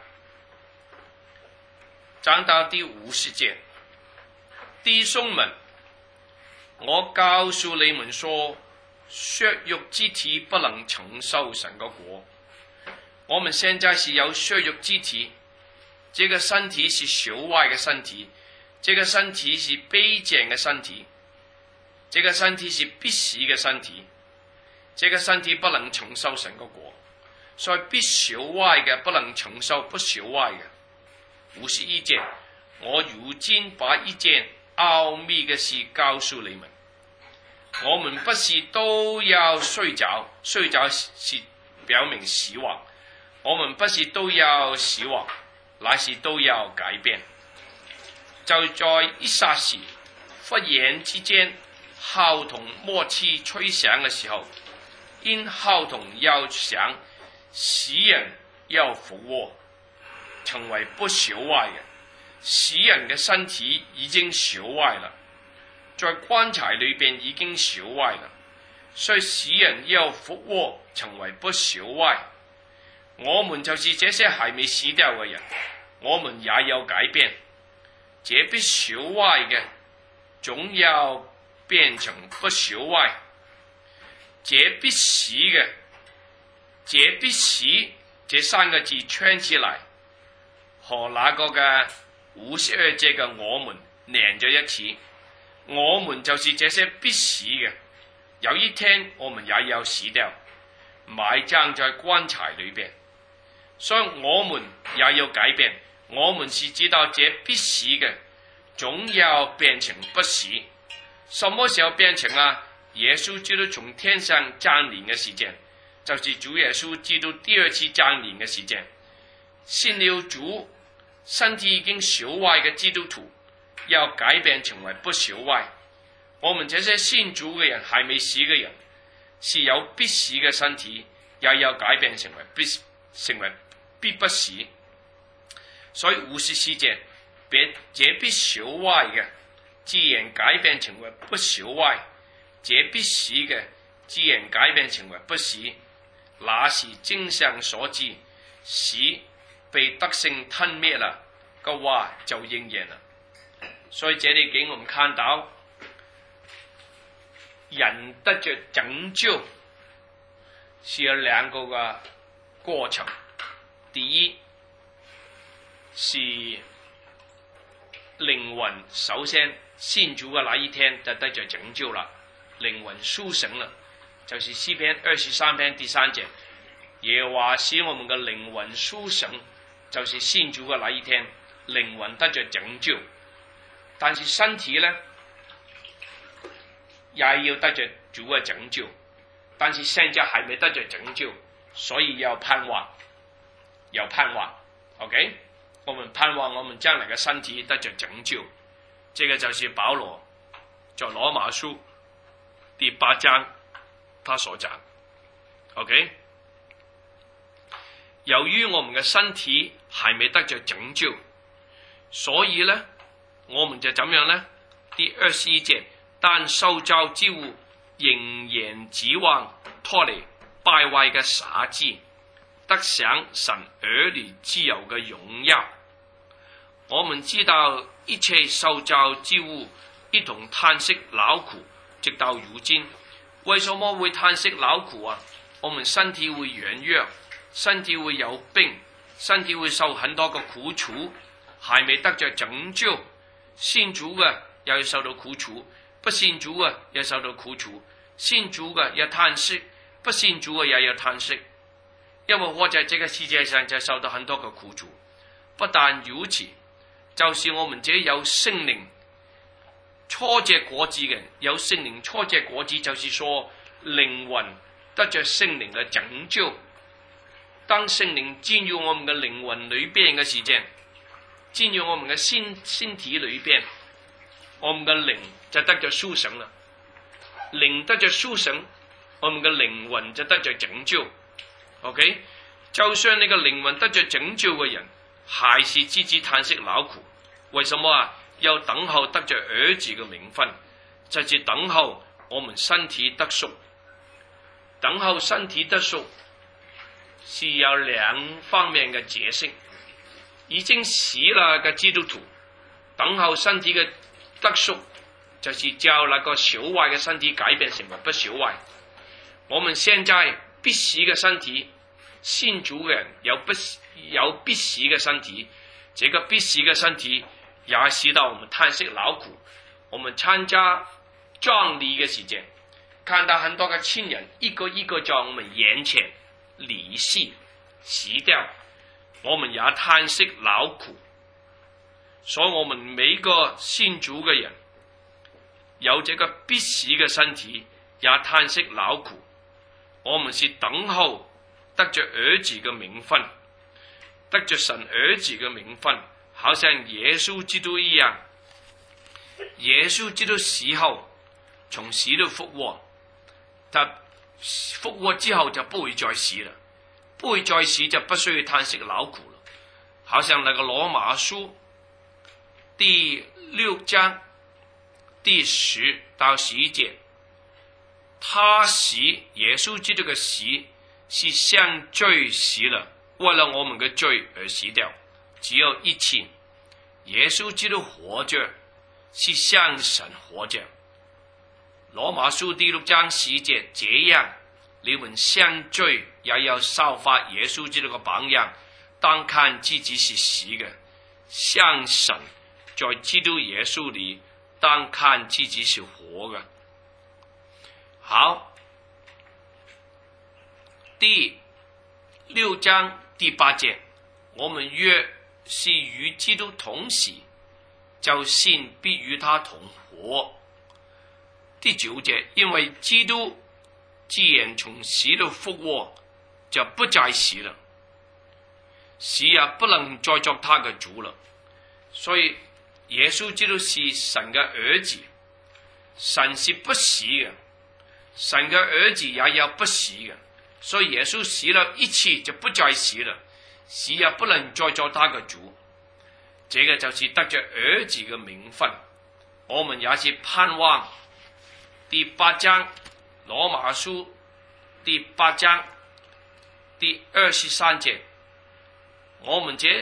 Speaker 2: 講到第五十節，弟兄們，我告訴你們說，血肉之體不能承受神的國。我們現在是有血肉之體，這個身體是朽壞的身體，這個身體是卑賤的身體，這個身體是必死的身體，這個身體不能承受神的國，所以必朽壞的不能承受不朽壞的。五十一節，我如今把一件奧秘的事告訴你們，我們不是都要睡着，睡着是表明死亡，我們不是都要死亡，乃是都要改變。就在一霎時，忽然之間，號筒末次吹響的時候，因號筒要響，死人要復活，成為不朽壞嘅。死人嘅身體已經朽壞了，在棺材裏邊已經朽壞了，所以死人要復活，成為不朽壞。我們就是這些還未死掉嘅人，我們也要改變。這必朽壞嘅，總要變成不朽壞；這必死嘅，這必死，這三個字串起來，和那個嘅五十二節嘅我們連咗一起。我們就是這些必死嘅，有一天我們也要死掉，埋葬在棺材裏邊。所以我們也要改變，我們是知道這必死嘅，總要變成不死。什麼時候變成啊？耶穌基督從天上降臨嘅時間，就是主耶穌基督第二次降臨嘅時間。信了主，身體已經朽壞嘅基督徒，要改變成為不朽壞。我們這些信主嘅人，還未死嘅人，是有必死嘅身體，也要改變成為必成為必不死。所以五十四節，別這必朽壞嘅，自然改變成為不朽壞；這必死嘅，自然改變成為不死。那是經上所知，死被得勝吞滅了嘅話就應驗了。所以這裏給我們看到，人得着拯救是有兩個嘅過程。第一是靈魂首先信主嘅那一天就得着拯救了，靈魂甦醒了，就是詩篇二十三篇第三節，耶和華使我們嘅靈魂甦醒，就是信主嘅那一天，靈魂得着拯救。但是身體呢，也要得着主嘅拯救，但是現在還沒得着拯救，所以要盼望，要盼望 ，OK？ 我們盼望我們將來嘅身體得着拯救，這個就是保羅在羅馬書第八章他所講 ，OK？ 由於我們嘅身體還沒得着拯救，所以呢，我們就怎樣呢？第二十一節，但受造之物仍然指望脫離敗壞嘅灑姿，得享神兒女之有嘅榮耀。我們知道一切受造之物一同嘆息勞苦，直到如今。為什麼會嘆息勞苦啊？我們身體會軟弱，身體會有病，身體會受很多嘅苦楚，還未得着拯救。信主嘅又要受到苦楚，不信主嘅又受到苦楚，信主嘅要嘆息，不信主嘅也要嘆息。因為我在這個世界上就受到很多嘅苦楚。不但如此，就是我們這有聖靈初結果子嘅，有聖靈初結果子，就是說靈魂得着聖靈嘅拯救。當聖靈進入我們嘅靈魂裏邊嘅時間，進入我們嘅身身體裏邊，我們嘅靈就得着甦醒啦。靈得着甦醒，我們嘅靈魂就得着拯救。OK， 就算你個靈魂得着拯救嘅人，還是吱吱嘆息勞苦。為什麼啊？要等候得着兒子嘅名分，就是等候我們身體得贖。等候身體得贖是有兩方面嘅解釋。已經死了嘅基督徒，等候身體嘅得贖，就是叫那個朽壞嘅身體改變成為不朽壞。我們現在必死嘅身體，信主嘅人有不有必死嘅身體，這個必死嘅身體也使到我們嘆息勞苦。我們參加葬禮嘅時間，看到很多嘅親人一個一個在我們眼前離世死掉，我們也嘆息勞苦。所以我們每個信主嘅人有這個必死嘅身體，也嘆息勞苦。我們是等候得着兒子嘅名分，得着神兒子嘅名分，好像耶穌基督一樣。耶穌基督死後從死裏復活，他復活之後就不會再死了，不會再死就不需要嘆息勞苦了。好像那個羅馬書第六章第十到十一節，他死，耶穌基督嘅死是向罪死了，為了我們嘅罪而死掉，只有一次。耶穌基督活着是向神活着。羅馬書第六章十節，這樣你們向罪也要效法耶穌基督嘅榜樣，當看自己是死嘅，向神在基督耶穌裏當看自己是活嘅。好，第六章第八節，我們若是與基督同死，就信必與他同活。第九節，因為基督既然從死裏復活，就不再死了，死也不能再作他嘅主了。所以耶穌基督是神嘅兒子，神是不死嘅，神嘅兒子也有不死嘅，所以耶穌死了一次就不再死了，死也不能再做他嘅主。這個就是得着兒子嘅名分。我們也是盼望第八章羅馬書第八章第二十三節，我們這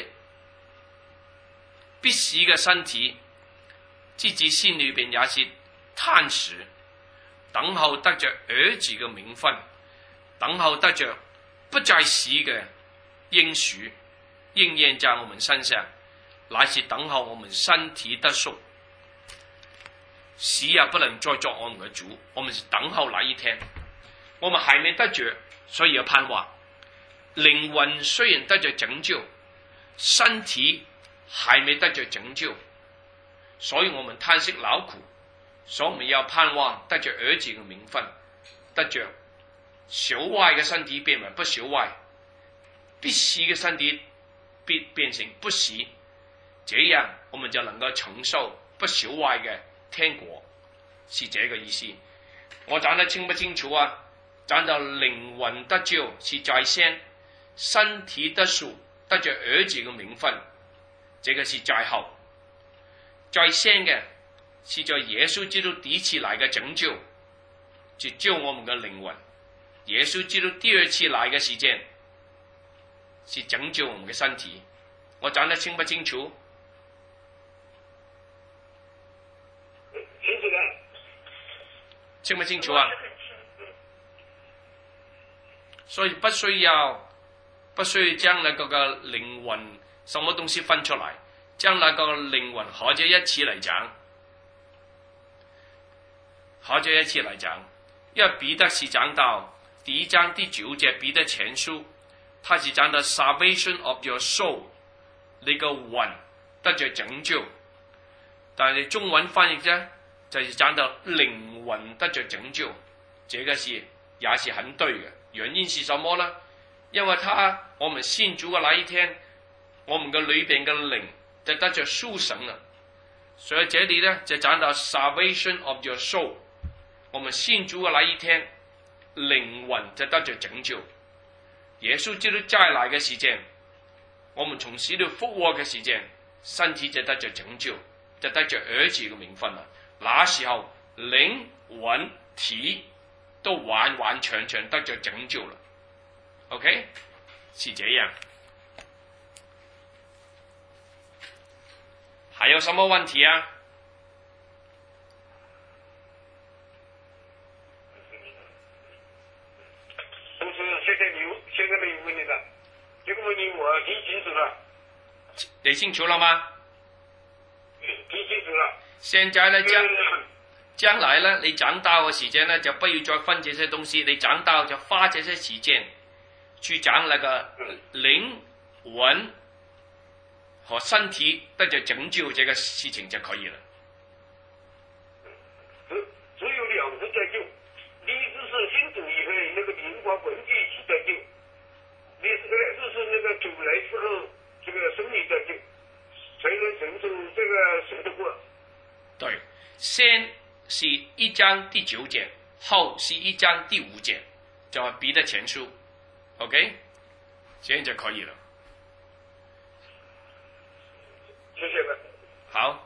Speaker 2: 必死嘅身體，自己心裏邊也是嘆息，等候得着兒子嘅名分，等候得着不再死嘅應許應驗在我們身上，乃是等候我們身體得贖，死也不能再作我們嘅主。我們是等候那一天，我們還沒得着，所以要盼望。靈魂雖然得着拯救，身體還沒得着拯救，所以我們嘆息勞苦。所以我們要盼望得着兒子嘅名分，得着朽壞嘅身體變為不朽壞，必死嘅身體必變成不死，這樣我們就能夠承受不朽壞嘅天國，是這個意思。我講得清不清楚啊？講到靈魂得救是在先，身體得贖得着兒子嘅名分，這個是在後。在先嘅是在耶穌基督第一次來嘅拯救，就救我們嘅靈魂。耶穌基督第二次來嘅時間是拯救我們嘅身體。我講得清不清楚？
Speaker 3: 清楚的。
Speaker 2: 清不清楚啊？所以不需要不需要將那個嘅靈魂什麼東西分出來，將那個靈魂合在一起嚟講，合在一起嚟講。因為彼得是講到第一章第九節，彼得前書，他是講到 salvation of your soul， 你個魂得着拯救，但係中文翻譯啫，就是講到靈魂得着拯救，這個是也是很對嘅。原因是什麼呢？因為他我們信主嘅那一天，我們嘅裏邊嘅靈就得着甦醒啦。所以這裡呢就講到 salvation of your soul， 我們信主嘅那一天，靈魂就得着拯救。 耶穌基督再來嘅時間，我們從死裏復活嘅時間，身體就得着拯救，就得着兒子嘅名分啦。那時候靈魂體都完完全全得着拯救了。OK， 是這樣。還有什麼問題啊？
Speaker 5: 同時，現在你現在沒有問題了，這個問題我聽清楚了。
Speaker 2: 你清楚了嗎？
Speaker 5: 聽清楚了。
Speaker 2: 現在呢，將將來呢，你長大嘅時間呢，就不要再分這些東西，你長大就花這些時間去講那個靈魂和身體得着拯救這個事情就可以了。
Speaker 5: 只只有兩個得救，第一個是信主以後那個靈魂魂體一起得救，第二個就是那個主來之後這個生理得救，才能承受這個神的國。
Speaker 2: 對，先是一章第九節，後是一章第五節，就係彼得前書 ，OK， 這樣就可以了。
Speaker 5: 謝謝了。
Speaker 2: 好，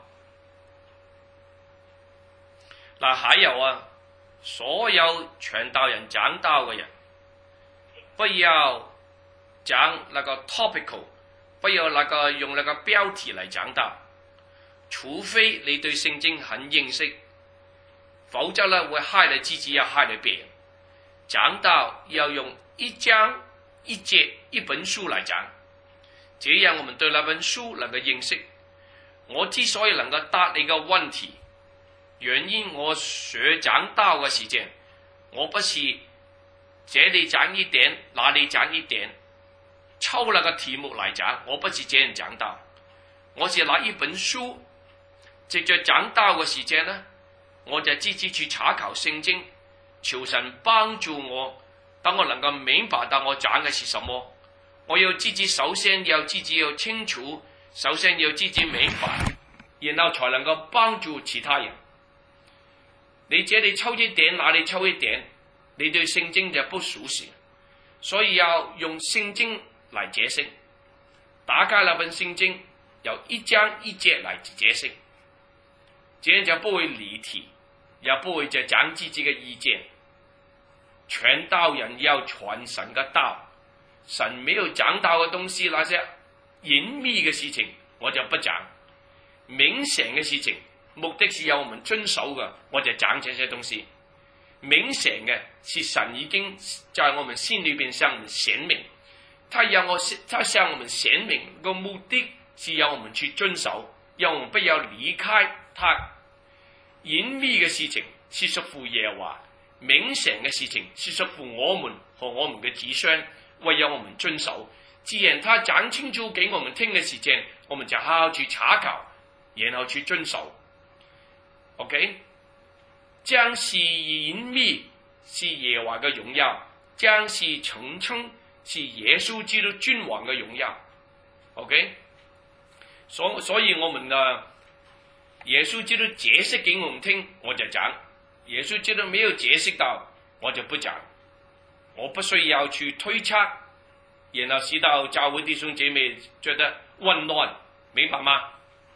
Speaker 2: 嗱，還有啊，所有傳道人講道嘅人，不要講那個 topical， 不要那個用那個標題嚟講道，除非你對聖經很認識，否則呢會害你自己，又害你別人。講道要用一章一節一本書嚟講，這樣我們對那本書能夠認識。我之所以能夠答你個問題，原因我學講道嘅時間，我不是這裡講一點，那裡講一點，抽那個題目嚟講，我不是這樣講道，我是拿一本書，藉着講道嘅時間呢，我就自己去查考聖經，求神幫助我，等我能夠明白到我講嘅是什麼。我要自己首先要自己要清楚，首先要自己明白，然後才能夠幫助其他人。你這裡抽一點，那裡抽一點，你對聖經就不熟悉，所以要用聖經來解釋。打開那本聖經，由一章一節來解釋，這樣就不會離題，也不會就講自己嘅意見。傳道人要傳神嘅道，神沒有講到嘅東西，那些隱秘嘅事情我就不講，明顯嘅事情目的是要我們遵守嘅，我就講這些東西。明顯嘅是神已經在我們心裏邊向我們顯明，他要我他向我們顯明個目的是要我們去遵守，要我們不要離開他。隱秘嘅事情是屬乎耶和華，明顯嘅事情是屬乎我們和我們嘅子孫，為要我們遵守。既然他講清楚給我們聽嘅時間，我們就好好去查考，然後去遵守。OK， 將是隱秘是耶和華嘅榮耀，將是澄清是耶穌基督君王嘅榮耀。OK， 所所以我們啊，耶穌基督解釋給我們聽，我就講；耶穌基督沒有解釋到，我就不講。我不需要去推測，然後使到教會弟兄姐妹覺得混亂，明白嗎？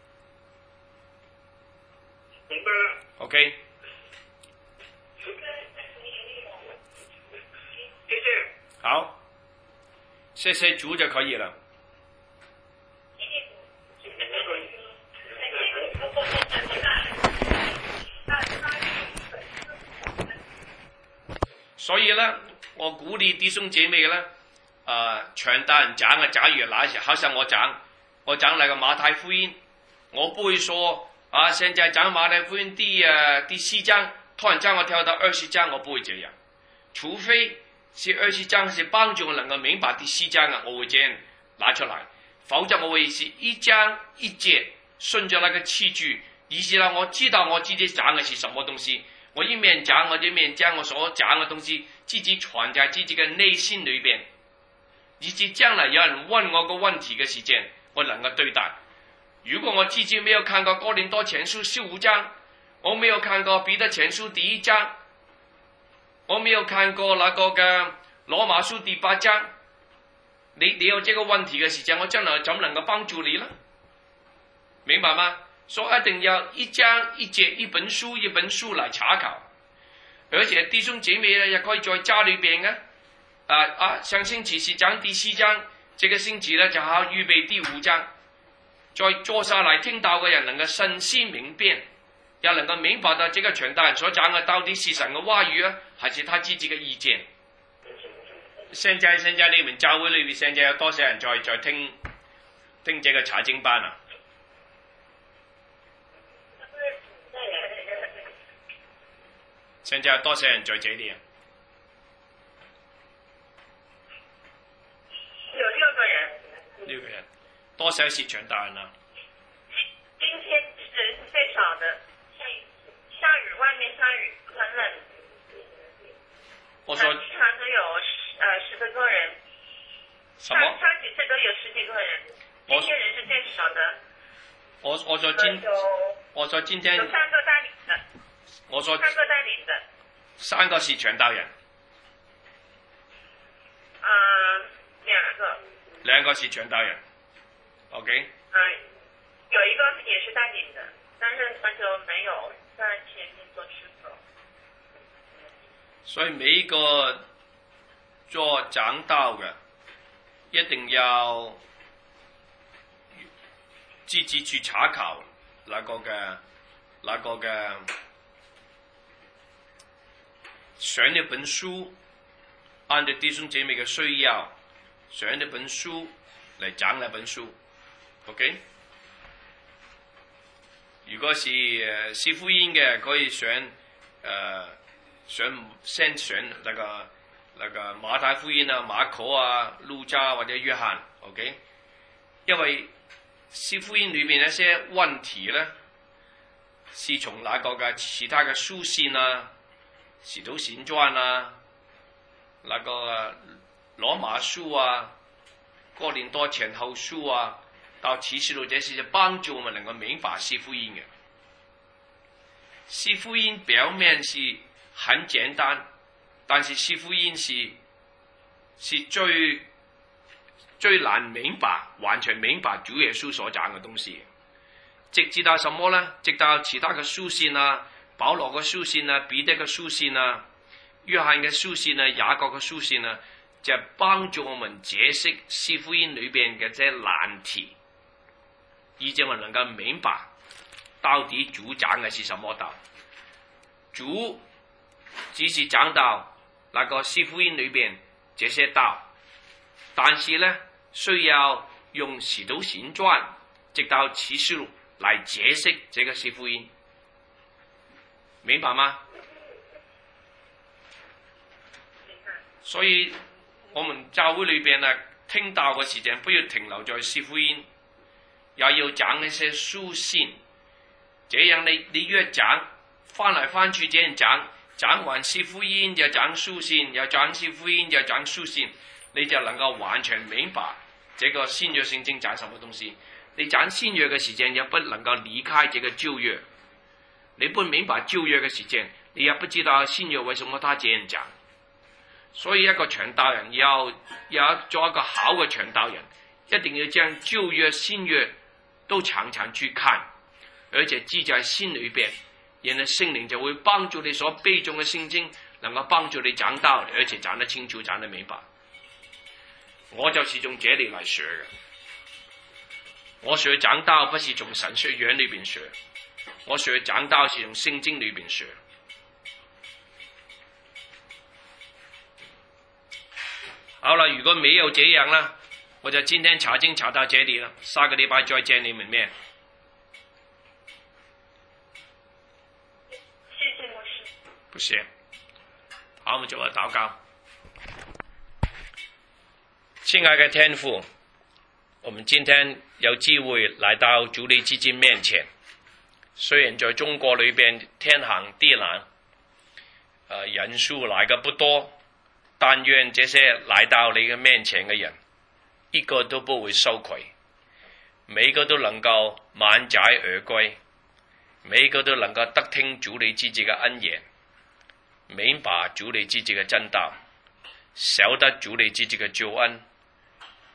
Speaker 5: 明白了。
Speaker 2: OK。
Speaker 5: 謝謝。
Speaker 2: 好，謝謝主就可以了。所以呢，我鼓勵弟兄姐妹呢，呃，傳道人講嘅，假如那時好像我講，我講那個馬太福音，我不會說啊，現在講馬太福音第呃第四章，突然間我跳到二十章，我不會這樣，除非是二十章是幫助我能夠明白第四章啊，我會這樣拿出來，否則我會是一章一節順着那個次序，於是呢，我知道我自己講嘅是什麼東西。我一面講，我一面將我所講嘅東西自己傳在自己嘅內心裏邊，以至將來有人問我個問題嘅時間，我能夠對答。如果我自己沒有看過哥林多前書十五章，我沒有看過彼得前書第一章，我沒有看過那個嘅羅馬書第八章， 你你有這個問題嘅時間，我將來怎能夠幫助你呢？明白嗎？所以一定要一章一節一本書一本書嚟查考，而且弟兄姐妹也可以在家裏邊啊啊啊！上星期是講第四章，這個星期呢就好預備第五章，再坐下來聽到嘅人能夠身心明辨，也能夠明白到這個傳道人所講嘅到底是神嘅話語啊，還是他自己嘅意見。現在現在你們教會裏面現在有多少人在在聽聽這個查經班啊？現在有多少人在這裏啊？
Speaker 6: 有六個人。
Speaker 2: 六個人，多少是傳道人啊？
Speaker 6: 今天人是最少的，下下雨，外面下雨，很冷。
Speaker 2: 我說，
Speaker 6: 經常都有呃十個多人。
Speaker 2: 什麼？
Speaker 6: 上上幾次都有十幾個人，今天人是最少的。
Speaker 2: 我我說今我說今天
Speaker 6: 有三個帶領的。
Speaker 2: 我說
Speaker 6: 三個帶領的。
Speaker 2: 三個是傳道人。
Speaker 6: 啊、呃，兩個。
Speaker 2: 兩個是傳道人。OK。
Speaker 6: 嗯、呃，有一個也是帶領的，但是他就沒有在前面做侍奉。
Speaker 2: 所以每一個做講道嘅，一定要自己去查考那個嘅那個嘅選一本書，按照弟兄姐妹嘅需要選一本書嚟講那本書。OK。如果是誒四福音嘅，可以選誒。呃選先選那個那個馬太福音啊、馬可啊、路加或者約翰 ，OK？ 因為四福音裏面一些問題咧，是從那個嘅其他嘅書信啊、使徒行傳啊、那個羅馬書啊、哥林多前後書啊，到啟示錄這些，就幫助我們能夠明白四福音嘅。四福音表面是很簡單，但是四福音是是最最難明白，完全明白主耶穌所講嘅東西。直至到什麼呢？直到其他嘅書信啊，保羅嘅書信啊，彼得嘅書信啊，約翰嘅書信啊，雅各嘅書信啊，就幫助我們解釋四福音裏邊嘅這難題，以致我們能夠明白到底主講嘅是什麼道。主只是講到那個四福音裏邊這些道，但是呢，需要用使徒行傳直到啟示錄來解釋這個四福音，明白嗎？所以我們教會裏邊呢，聽到嘅時間不要停留在四福音，也要講一些書信，這樣你你越講翻來翻去這樣講，講完四福音就講書信，又講四福音又講書信，你就能夠完全明白這個新約聖經講什麼東西。你講新約嘅時間也不能夠離開這個舊約，你不明白舊約嘅時間，你也不知道新約為什麼他這樣講。所以一個傳道人要要做一個好嘅傳道人，一定要將舊約新約都常常去看，而且記在心裏邊，然後聖靈就會幫助你所背誦嘅聖經，能夠幫助你講道理，而且講得清楚，講得明白。我就是從這裏來學嘅，我學講道不是從神學院裏邊學，我學講道是從聖經裏邊學。好了，如果沒有這樣啦，我就今天查經查到這裏了，下個禮拜再見你們面。
Speaker 6: 謝謝牧師。
Speaker 2: 不謝。好，我們做個禱告。親愛的天父，我們今天有機會來到主你基金面前，雖然在中國裏邊天寒地冷，呃，人數來的不多，但願這些來到你嘅面前嘅人，一個都不會羞愧，每個都能夠滿載而歸，每個都能夠得聽主你自己嘅恩言，明白主你自己嘅真道，曉得主你自己嘅救恩，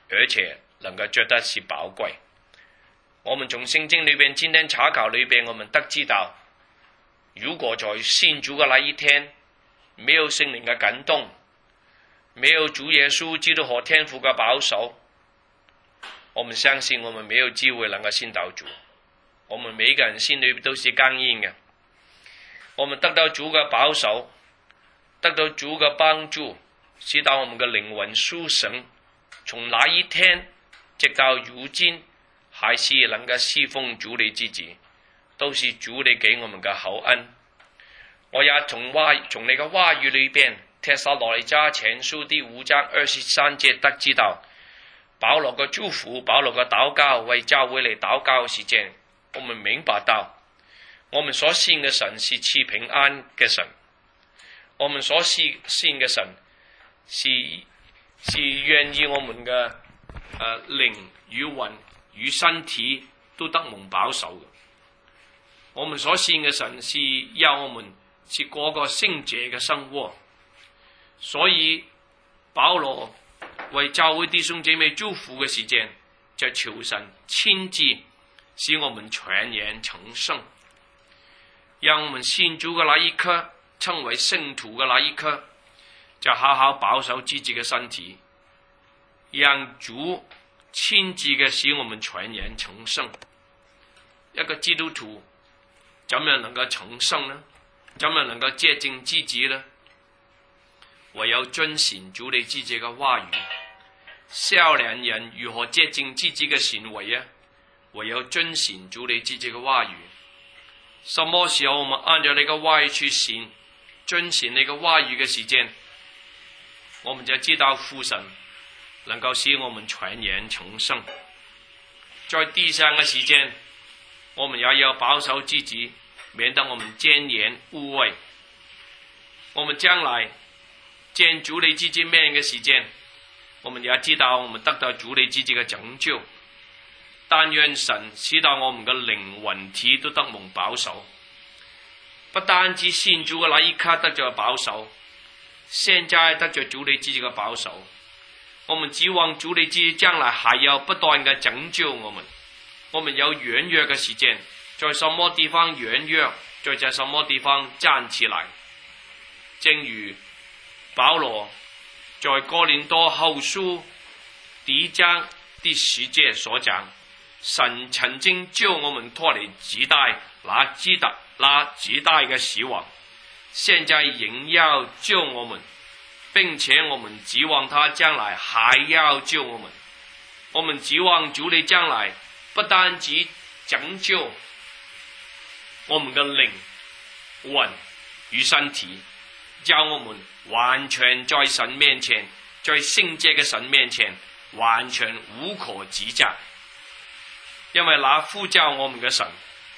Speaker 2: 而且能夠覺得是寶貴。我們從聖經裏邊今天查考裏邊，我們得知道，如果在信主嘅那一天，沒有聖靈嘅感動，沒有主耶穌基督和天父嘅保守，我們相信我們沒有機會能夠信到主。我們每個人心裏都是剛硬嘅。我們得到主嘅保守，得到主嘅幫助，使到我們嘅靈魂甦醒。從那一天直到如今，還是能夠侍奉主你自己，都是主你給我們嘅厚恩。我也從話從你嘅話語裏邊，帖撒羅尼迦前書第五章二十三節得知道，保羅嘅祝福，保羅嘅禱告，為教會嚟禱告嘅時間，我們明白到，我們所信嘅神是賜平安嘅神，我們所信信嘅神是是願意我們嘅誒、呃、靈與魂與身體都得蒙保守嘅。我們所信嘅神是要我們是過個聖潔嘅生活，所以保羅為教會弟兄姐妹祝福嘅時間，就求神親自使我們全然成聖，讓我們信主嘅那一刻，稱為聖徒嘅那一刻，就好好保守自己嘅身體，讓主親自嘅使我們全然成聖。一個基督徒怎樣能夠成聖呢？怎樣能夠潔淨自己呢？唯有遵循主你自己嘅話語。少年人如何潔淨自己嘅行為啊？唯有遵循主你自己嘅話語。什麼時候我們按照你嘅話語去行，遵循你嘅話語嘅時間，我們就知道父神能夠使我們全然成聖。在地上嘅時間，我們也要保守自己，免得我們沾染污穢。我們將來見主你自己面嘅時間，我們也知道我們得到主你自己嘅拯救。但願神使到我們嘅靈魂體都得蒙保守，不單止信主嘅那一刻得咗保守，現在得咗主你自己嘅保守，我們指望主你自己將來還要不斷嘅拯救我們。我們有軟弱嘅時間，在什麼地方軟弱，就在什麼地方站起來。正如保羅在哥林多後書第一章第十節所講，神曾經救我們脫離極大那極大那極大嘅死亡，現在仍要救我們，並且我們指望他將來還要救我們。我們指望主你將來不單止拯救我們嘅靈魂與身體，叫我們完全在神面前，在聖潔嘅神面前完全無可指責。因為那呼召我們嘅神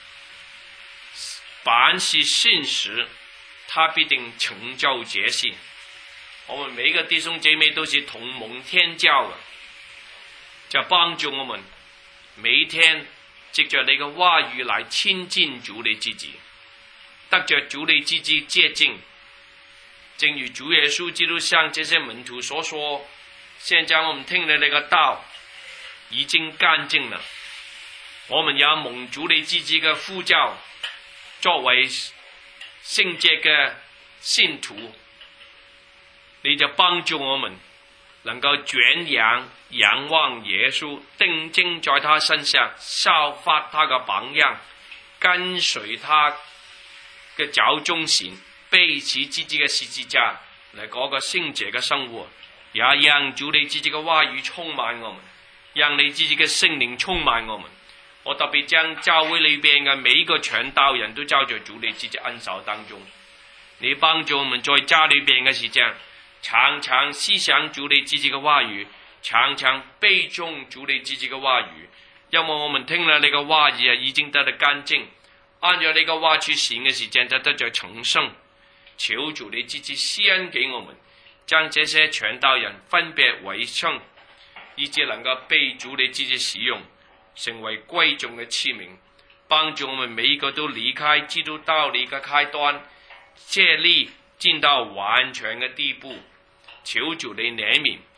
Speaker 2: 凡是信實，他必定成就這事。我們每個弟兄姐妹都是同蒙天教嘅，就幫助我們每一天藉着你嘅話語來親近主你自己，得着主你自己潔淨。正如主耶穌基督向這些門徒所說，現在我們聽了你嘅道已經乾淨了，我們也蒙主你自己嘅呼召，作為聖潔嘅信徒，你就幫助我們能夠轉仰仰望耶穌，定睛在他身上，效法他嘅榜樣，跟隨他嘅腳蹤行，背起自己嘅十字架嚟過個聖潔嘅生活，也讓主你自己嘅話語充滿我們，讓你自己嘅聖靈充滿我們。我特別將教會裏邊嘅每一個傳道人都交在主你自己恩手當中，你幫助我們在家裏邊嘅時間，常常思想主你自己嘅話語，常常背誦主你自己嘅話語，因為我們聽了你嘅話語已經得到乾淨，按照你嘅話去行嘅時間就得着重生。求主你自己施恩給我們，將這些傳道人分別為聖，以致能夠被主你自己使用，成為貴重嘅器皿，幫助我們每一個都離開基督道理嘅開端，借力進到完全嘅地步。求主你憐憫，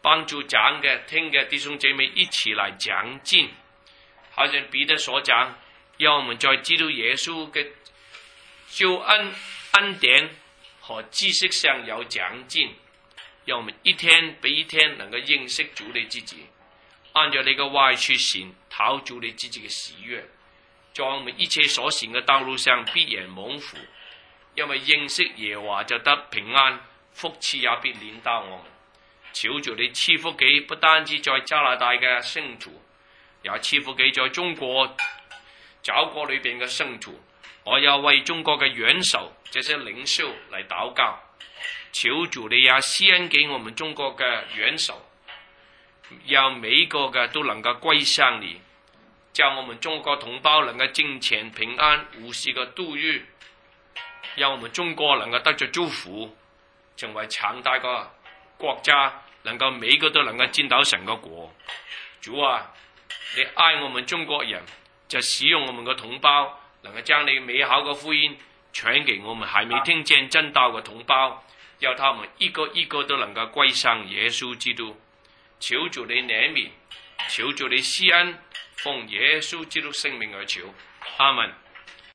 Speaker 2: 幫助講嘅、聽嘅弟兄姐妹一起來講經，好像彼得所講，讓我們在知道耶穌嘅救恩恩典和知識上有長進，讓我們一天比一天能夠認識主你自己，按照你嘅話去行，討主你自己嘅喜悅，在我們一切所行嘅道路上必然蒙福，因為認識耶和華就得平安，福賜也必臨到我們。求主你賜福給不單止在加拿大嘅聖徒，也賜福給在中國教國裏邊嘅聖徒。我要為中國嘅元首這些領袖嚟禱告，求主你也施恩給我們中國嘅元首，讓每一個嘅都能夠歸向你，叫我們中國同胞能夠金錢平安無事嘅度日，讓我們中國能夠得着祝福，成為強大嘅國家，能夠每個都能夠見到神嘅國。主啊，你愛我們中國人，就使用我們嘅同胞，能夠將你美好嘅福音傳給我們還沒聽見真道嘅同胞，要他們一個一個都能夠歸向耶穌基督。求主你憐憫，求主你施恩，奉耶穌基督聖名而求，阿們。